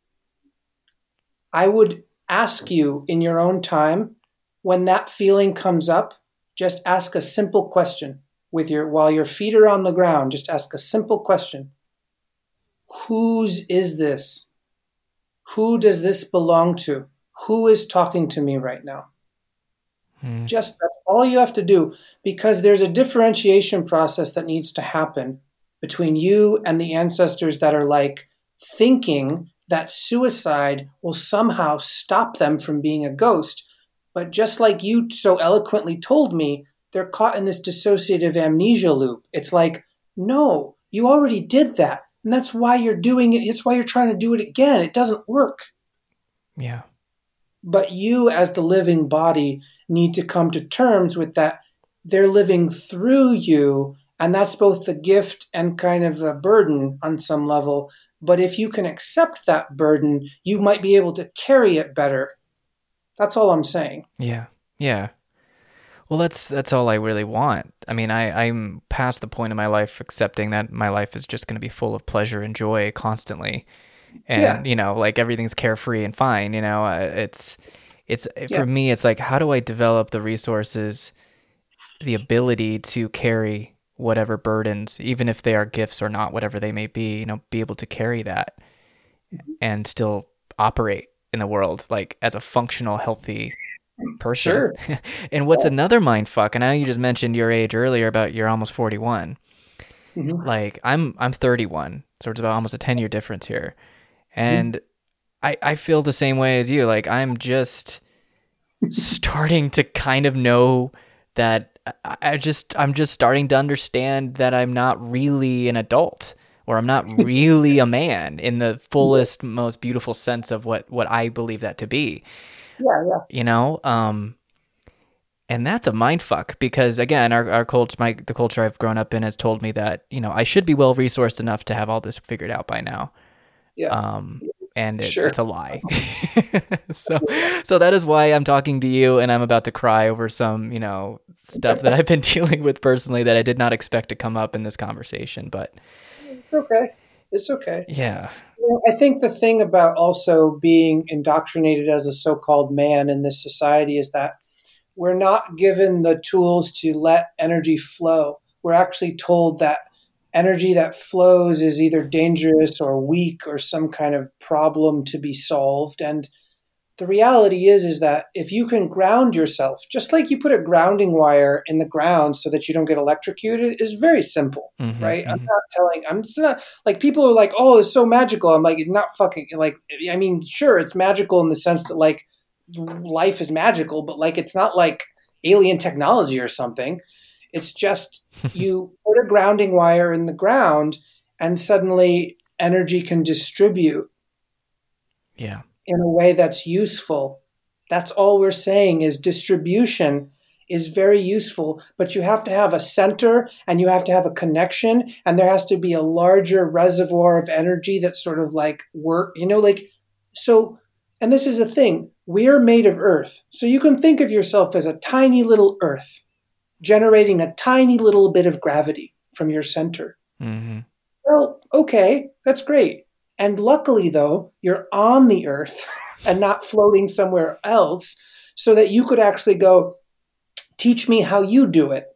I would ask you in your own time, when that feeling comes up, just ask a simple question while your feet are on the ground. Just ask a simple question. Whose is this? Who does this belong to? Who is talking to me right now? Just that's all you have to do, because there's a differentiation process that needs to happen between you and the ancestors that are like thinking that suicide will somehow stop them from being a ghost. But just like you so eloquently told me, they're caught in this dissociative amnesia loop. It's like, no, you already did that. And that's why you're doing it. It's why you're trying to do it again. It doesn't work. Yeah. But you, as the living body, need to come to terms with that. They're living through you, and that's both the gift and kind of a burden on some level. But if you can accept that burden, you might be able to carry it better. That's all I'm saying. Yeah. Yeah. Well, that's all I really want. I mean, I'm past the point in my life accepting that my life is just going to be full of pleasure and joy constantly. And, Yeah. like everything's carefree and fine, it's Yeah. for me, it's like, how do I develop the resources, the ability to carry whatever burdens, even if they are gifts or not, whatever they may be, be able to carry that and still operate in the world, like as a functional, healthy person. Sure. And what's another mind fuck? And I know you just mentioned your age earlier about you're almost 41. Mm-hmm. Like I'm 31, so it's about almost a 10-year difference here. And I feel the same way as you. Like I'm just starting to kind of know that I'm just starting to understand that I'm not really an adult, or I'm not really a man in the fullest, most beautiful sense of what I believe that to be. Yeah. And that's a mind fuck, because again, our culture, the culture I've grown up in has told me that, I should be well resourced enough to have all this figured out by now. Yeah. And Sure. it's a lie. So that is why I'm talking to you, and I'm about to cry over some, stuff that I've been dealing with personally that I did not expect to come up in this conversation. But It's okay. It's okay. yeah. I think the thing about also being indoctrinated as a so-called man in this society is that we're not given the tools to let energy flow. We're actually told that energy that flows is either dangerous or weak or some kind of problem to be solved. And the reality is that if you can ground yourself, just like you put a grounding wire in the ground so that you don't get electrocuted, is very simple, right? I'm just not like, people are like, oh, it's so magical. I'm like, it's not fucking like, I mean, sure, it's magical in the sense that like life is magical, but like, it's not like alien technology or something. It's just you put a grounding wire in the ground and suddenly energy can distribute. Yeah. In a way that's useful. That's all we're saying, is distribution is very useful, but you have to have a center and you have to have a connection, and there has to be a larger reservoir of energy that sort of like so, and this is the thing, we're made of earth. So you can think of yourself as a tiny little earth generating a tiny little bit of gravity from your center. Mm-hmm. Well, okay, that's great. And luckily, though, you're on the earth and not floating somewhere else, so that you could actually go, teach me how you do it.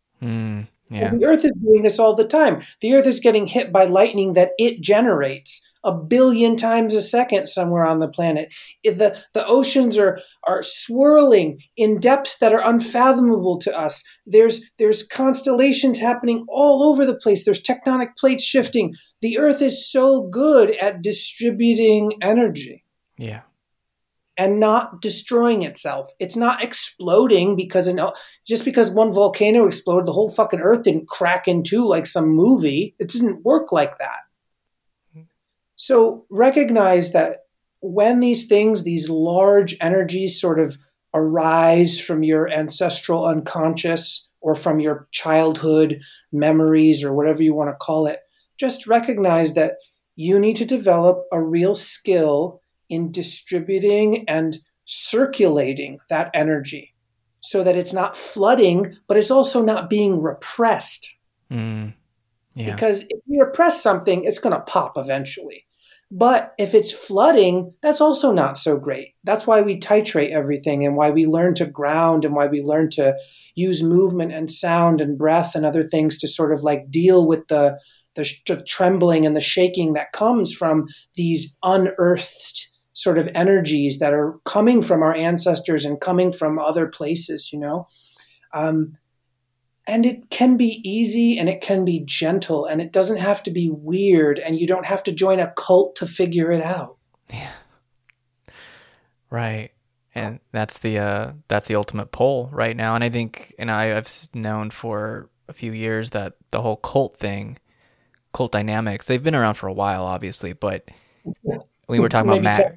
Yeah. And the earth is doing this all the time. The earth is getting hit by lightning that it generates. a billion times a second somewhere on the planet. The oceans are swirling in depths that are unfathomable to us. There's constellations happening all over the place. There's tectonic plates shifting. The Earth is so good at distributing energy. Yeah. And not destroying itself. It's not exploding just because one volcano exploded, the whole fucking Earth didn't crack in two like some movie. It doesn't work like that. So recognize that when these large energies sort of arise from your ancestral unconscious or from your childhood memories or whatever you want to call it, just recognize that you need to develop a real skill in distributing and circulating that energy so that it's not flooding, but it's also not being repressed. Yeah. Because if you repress something, it's going to pop eventually. But if it's flooding, that's also not so great. That's why we titrate everything and why we learn to ground and why we learn to use movement and sound and breath and other things to sort of like deal with the trembling and the shaking that comes from these unearthed sort of energies that are coming from our ancestors and coming from other places, and it can be easy and it can be gentle and it doesn't have to be weird and you don't have to join a cult to figure it out. Yeah. Right. And that's the ultimate pull right now. And I think, I've known for a few years that the whole cult dynamics, they've been around for a while, obviously, but we were talking about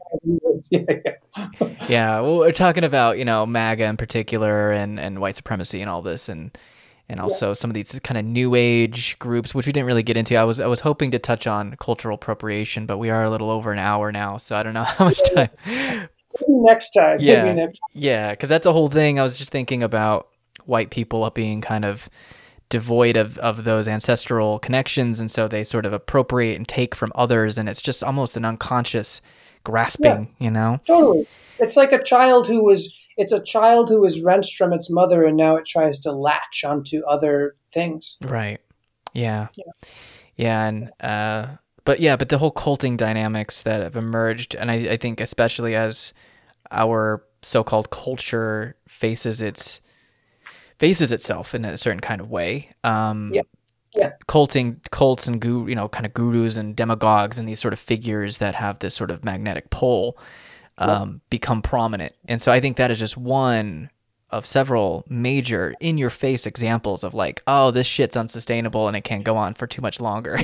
well, we're talking about, MAGA in particular and white supremacy and all this and also some of these kind of new age groups, which we didn't really get into. I was hoping to touch on cultural appropriation, but we are a little over an hour now, so I don't know how much time. Next time. Yeah, because that's a whole thing. I was just thinking about white people being kind of devoid of those ancestral connections, and so they sort of appropriate and take from others, and it's just almost an unconscious grasping, Totally. It's like a child who was wrenched from its mother and now it tries to latch onto other things. Right. Yeah. And but the whole culting dynamics that have emerged, and I think especially as our so-called culture faces itself in a certain kind of way. Cults and kind of gurus and demagogues and these sort of figures that have this sort of magnetic pull become prominent. And so I think that is just one of several major in-your-face examples of like, oh, this shit's unsustainable and it can't go on for too much longer.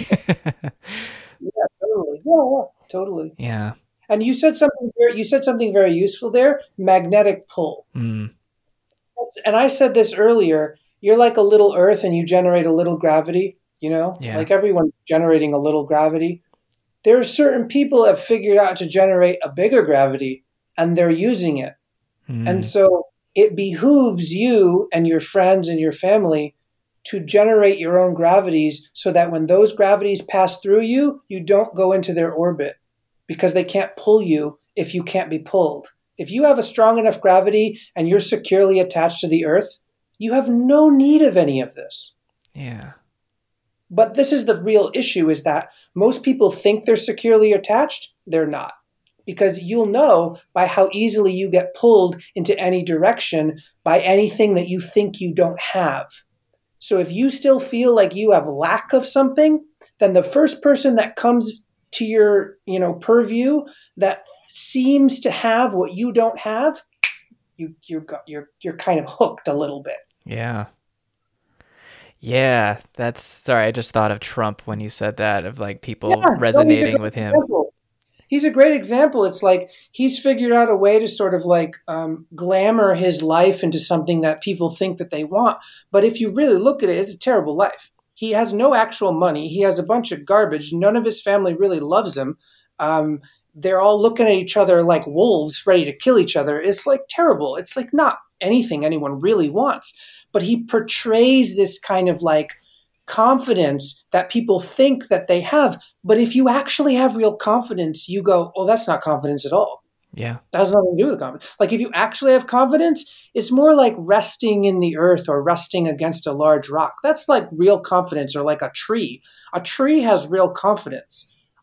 Totally. Yeah. And you said something very useful there, magnetic pull. Mm. And I said this earlier, you're like a little earth and you generate a little gravity, like everyone's generating a little gravity. There are certain people that have figured out to generate a bigger gravity and they're using it. Mm. And so it behooves you and your friends and your family to generate your own gravities so that when those gravities pass through you, you don't go into their orbit because they can't pull you if you can't be pulled. If you have a strong enough gravity and you're securely attached to the earth, you have no need of any of this. Yeah. But this is the real issue, is that most people think they're securely attached. They're not. Because you'll know by how easily you get pulled into any direction by anything that you think you don't have. So if you still feel like you have lack of something, then the first person that comes to your, purview that seems to have what you don't have, you're kind of hooked a little bit. Yeah. Yeah, sorry, I just thought of Trump when you said that, of like people resonating with him. He's a great example. It's like he's figured out a way to sort of like glamour his life into something that people think that they want. But if you really look at it, it's a terrible life. He has no actual money. He has a bunch of garbage. None of his family really loves him. They're all looking at each other like wolves ready to kill each other. It's like terrible. It's like not anything anyone really wants. But he portrays this kind of like confidence that people think that they have. But if you actually have real confidence, you go, oh, that's not confidence at all. Yeah. That has nothing to do with confidence. Like if you actually have confidence, it's more like resting in the earth or resting against a large rock. That's like real confidence, or like a tree. A tree has real confidence.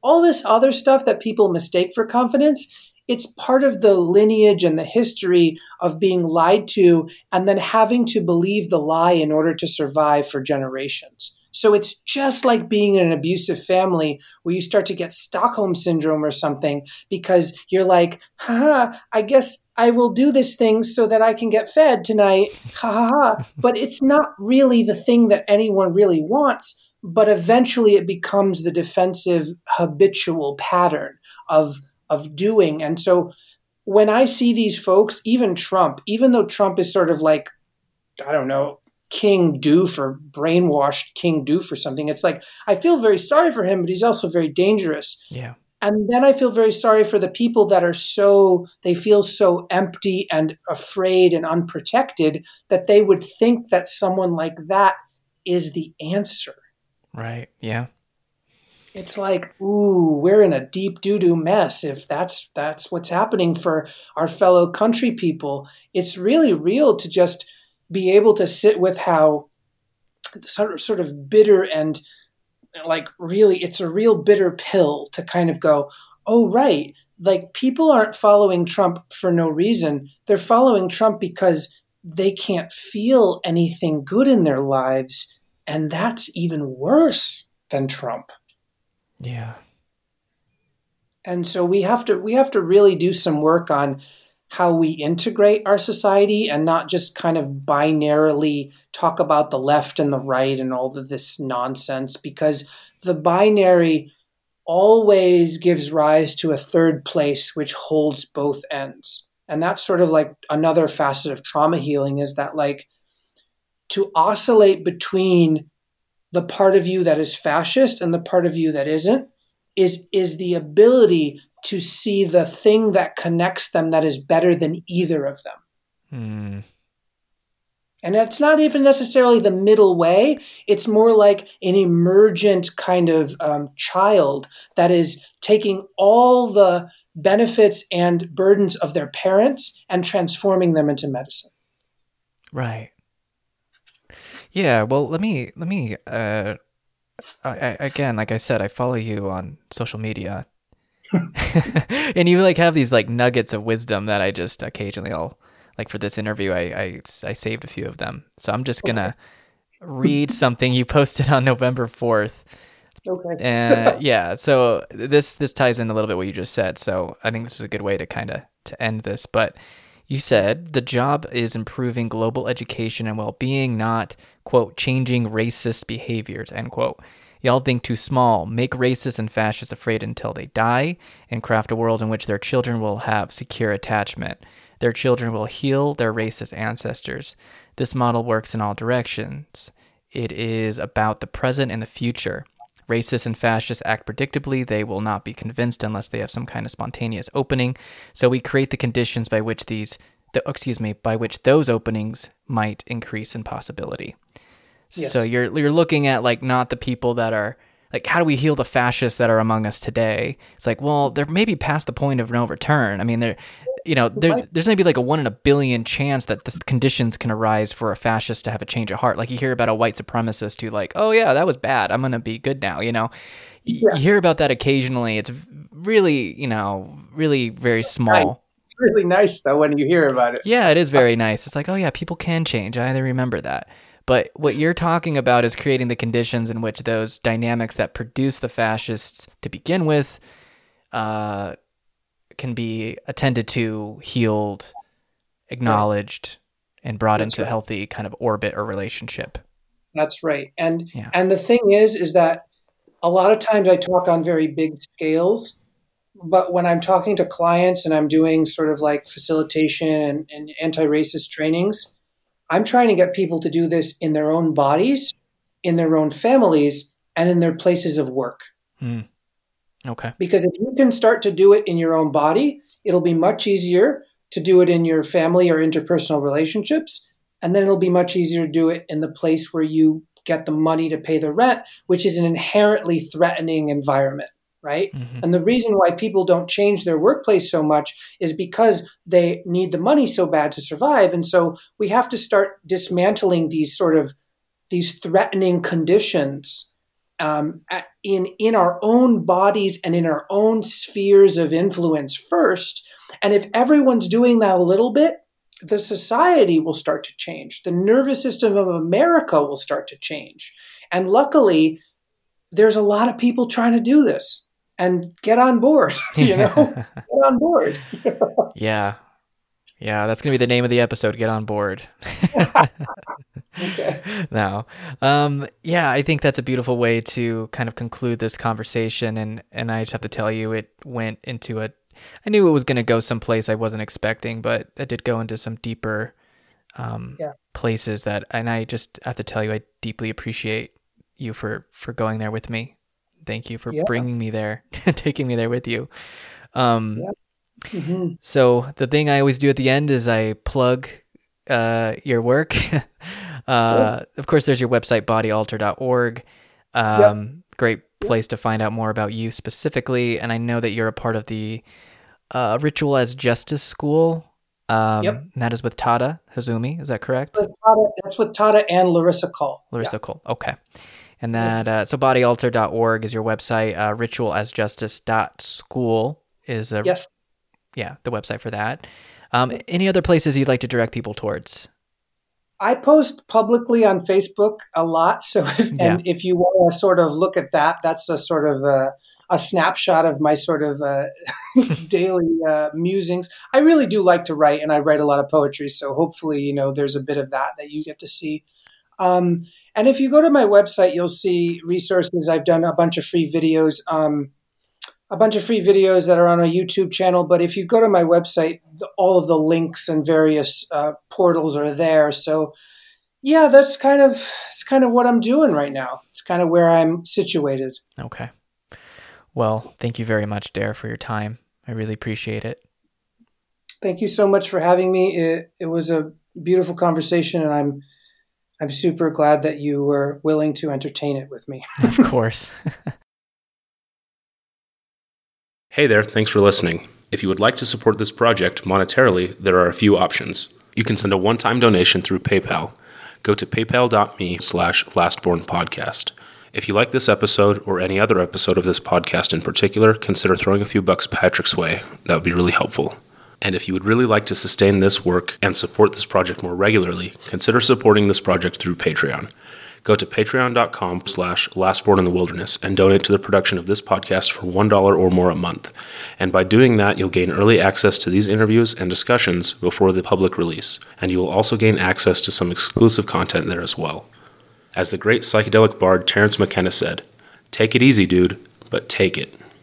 all this other stuff that people mistake for confidence, it's part of the lineage and the history of being lied to and then having to believe the lie in order to survive for generations. So it's just like being in an abusive family where you start to get Stockholm syndrome or something because you're like, I guess I will do this thing so that I can get fed tonight. Ha ha ha. But it's not really the thing that anyone really wants. But eventually it becomes the defensive habitual pattern of doing. And so when I see these folks, even Trump, even though Trump is sort of like, I don't know, King Doof or brainwashed King Doof or something, it's like, I feel very sorry for him, but he's also very dangerous. Yeah. And then I feel very sorry for the people that they feel so empty and afraid and unprotected that they would think that someone like that is the answer. Right. Yeah. It's like, ooh, we're in a deep doo-doo mess if that's what's happening for our fellow country people. It's really real to just be able to sit with how sort of bitter and like really it's a real bitter pill to kind of go, oh, right. Like people aren't following Trump for no reason. They're following Trump because they can't feel anything good in their lives. And that's even worse than Trump. Yeah. And so we have to really do some work on how we integrate our society and not just kind of binarily talk about the left and the right and all of this nonsense, because the binary always gives rise to a third place which holds both ends. And that's sort of like another facet of trauma healing, is that like to oscillate between the part of you that is fascist and the part of you that isn't is the ability to see the thing that connects them that is better than either of them. Mm. And that's not even necessarily the middle way. It's more like an emergent kind of child that is taking all the benefits and burdens of their parents and transforming them into medicine. Right. Yeah. Well, let me, again, like I said, I follow you on social media and you like have these like nuggets of wisdom that I just occasionally like for this interview, I saved a few of them. So I'm just going to read something you posted on November 4th. Okay. Yeah. So this ties in a little bit what you just said. So I think this is a good way to kind of to end this, but you said the job is improving global education and well-being, not, quote, changing racist behaviors, end quote. Y'all think too small, make racists and fascists afraid until they die, and craft a world in which their children will have secure attachment. Their children will heal their racist ancestors. This model works in all directions. It is about the present and the future. Racists and fascists act predictably. They will not be convinced unless they have some kind of spontaneous opening. So we create the conditions by which by which those openings might increase in possibility. Yes. So you're looking at like not the people that are like, how do we heal the fascists that are among us today? It's like, well, they're maybe past the point of no return. I mean, there's maybe like a 1 in a billion chance that the conditions can arise for a fascist to have a change of heart. Like you hear about a white supremacist who like, oh yeah, that was bad, I'm going to be good now. You hear about that occasionally. It's really, really very small. It's really nice though when you hear about it. Yeah, it is very nice. It's like, oh yeah, people can change. I remember that. But what you're talking about is creating the conditions in which those dynamics that produce the fascists to begin with can be attended to, healed, acknowledged, and brought into a healthy kind of orbit or relationship. That's right. And the thing is that a lot of times I talk on very big scales, but when I'm talking to clients and I'm doing sort of like facilitation and anti-racist trainings, I'm trying to get people to do this in their own bodies, in their own families, and in their places of work. Okay. Because if you can start to do it in your own body, it'll be much easier to do it in your family or interpersonal relationships. And then it'll be much easier to do it in the place where you get the money to pay the rent, which is an inherently threatening environment, right? Mm-hmm. And the reason why people don't change their workplace so much is because they need the money so bad to survive. And so we have to start dismantling these threatening conditions in our own bodies and in our own spheres of influence first. And if everyone's doing that a little bit, the society will start to change. The nervous system of America will start to change. And luckily, there's a lot of people trying to do this and get on board, get on board. Yeah. Yeah, that's going to be the name of the episode, Get On Board. Okay. Now, yeah, I think that's a beautiful way to kind of conclude this conversation. And I just have to tell you, it went into I knew it was going to go someplace I wasn't expecting, but it did go into some deeper places and I just have to tell you, I deeply appreciate you for going there with me. Thank you for bringing me there, taking me there with you. So the thing I always do at the end is I plug your work. Of course, there's your website, bodyalter.org. Great place to find out more about you specifically. And I know that you're a part of the Ritual as Justice School. And that is with Tada Hazumi. Is that correct? That's with Tada and Larissa Cole. Larissa Cole. Okay. And that, so bodyalter.org is your website. Ritualasjustice.school is the website for that. Any other places you'd like to direct people towards? I post publicly on Facebook a lot. So if you want to sort of look at that, that's a sort of a snapshot of my sort of daily musings. I really do like to write, and I write a lot of poetry. So hopefully, there's a bit of that you get to see. And if you go to my website, you'll see resources. I've done a bunch of free videos, that are on a YouTube channel. But if you go to my website, all of the links and various portals are there. So yeah, it's kind of what I'm doing right now. It's kind of where I'm situated. Okay. Well, thank you very much, Dare, for your time. I really appreciate it. Thank you so much for having me. It was a beautiful conversation, and I'm super glad that you were willing to entertain it with me. Of course. Hey there, thanks for listening. If you would like to support this project monetarily, there are a few options. You can send a one-time donation through PayPal. Go to paypal.me/lastbornpodcast. If you like this episode or any other episode of this podcast in particular, consider throwing a few bucks Patrick's way. That would be really helpful. And if you would really like to sustain this work and support this project more regularly, consider supporting this project through Patreon. Go to patreon.com/lastborninthewilderness and donate to the production of this podcast for $1 or more a month. And by doing that, you'll gain early access to these interviews and discussions before the public release. And you will also gain access to some exclusive content there as well. As the great psychedelic bard Terence McKenna said, "Take it easy, dude, but take it."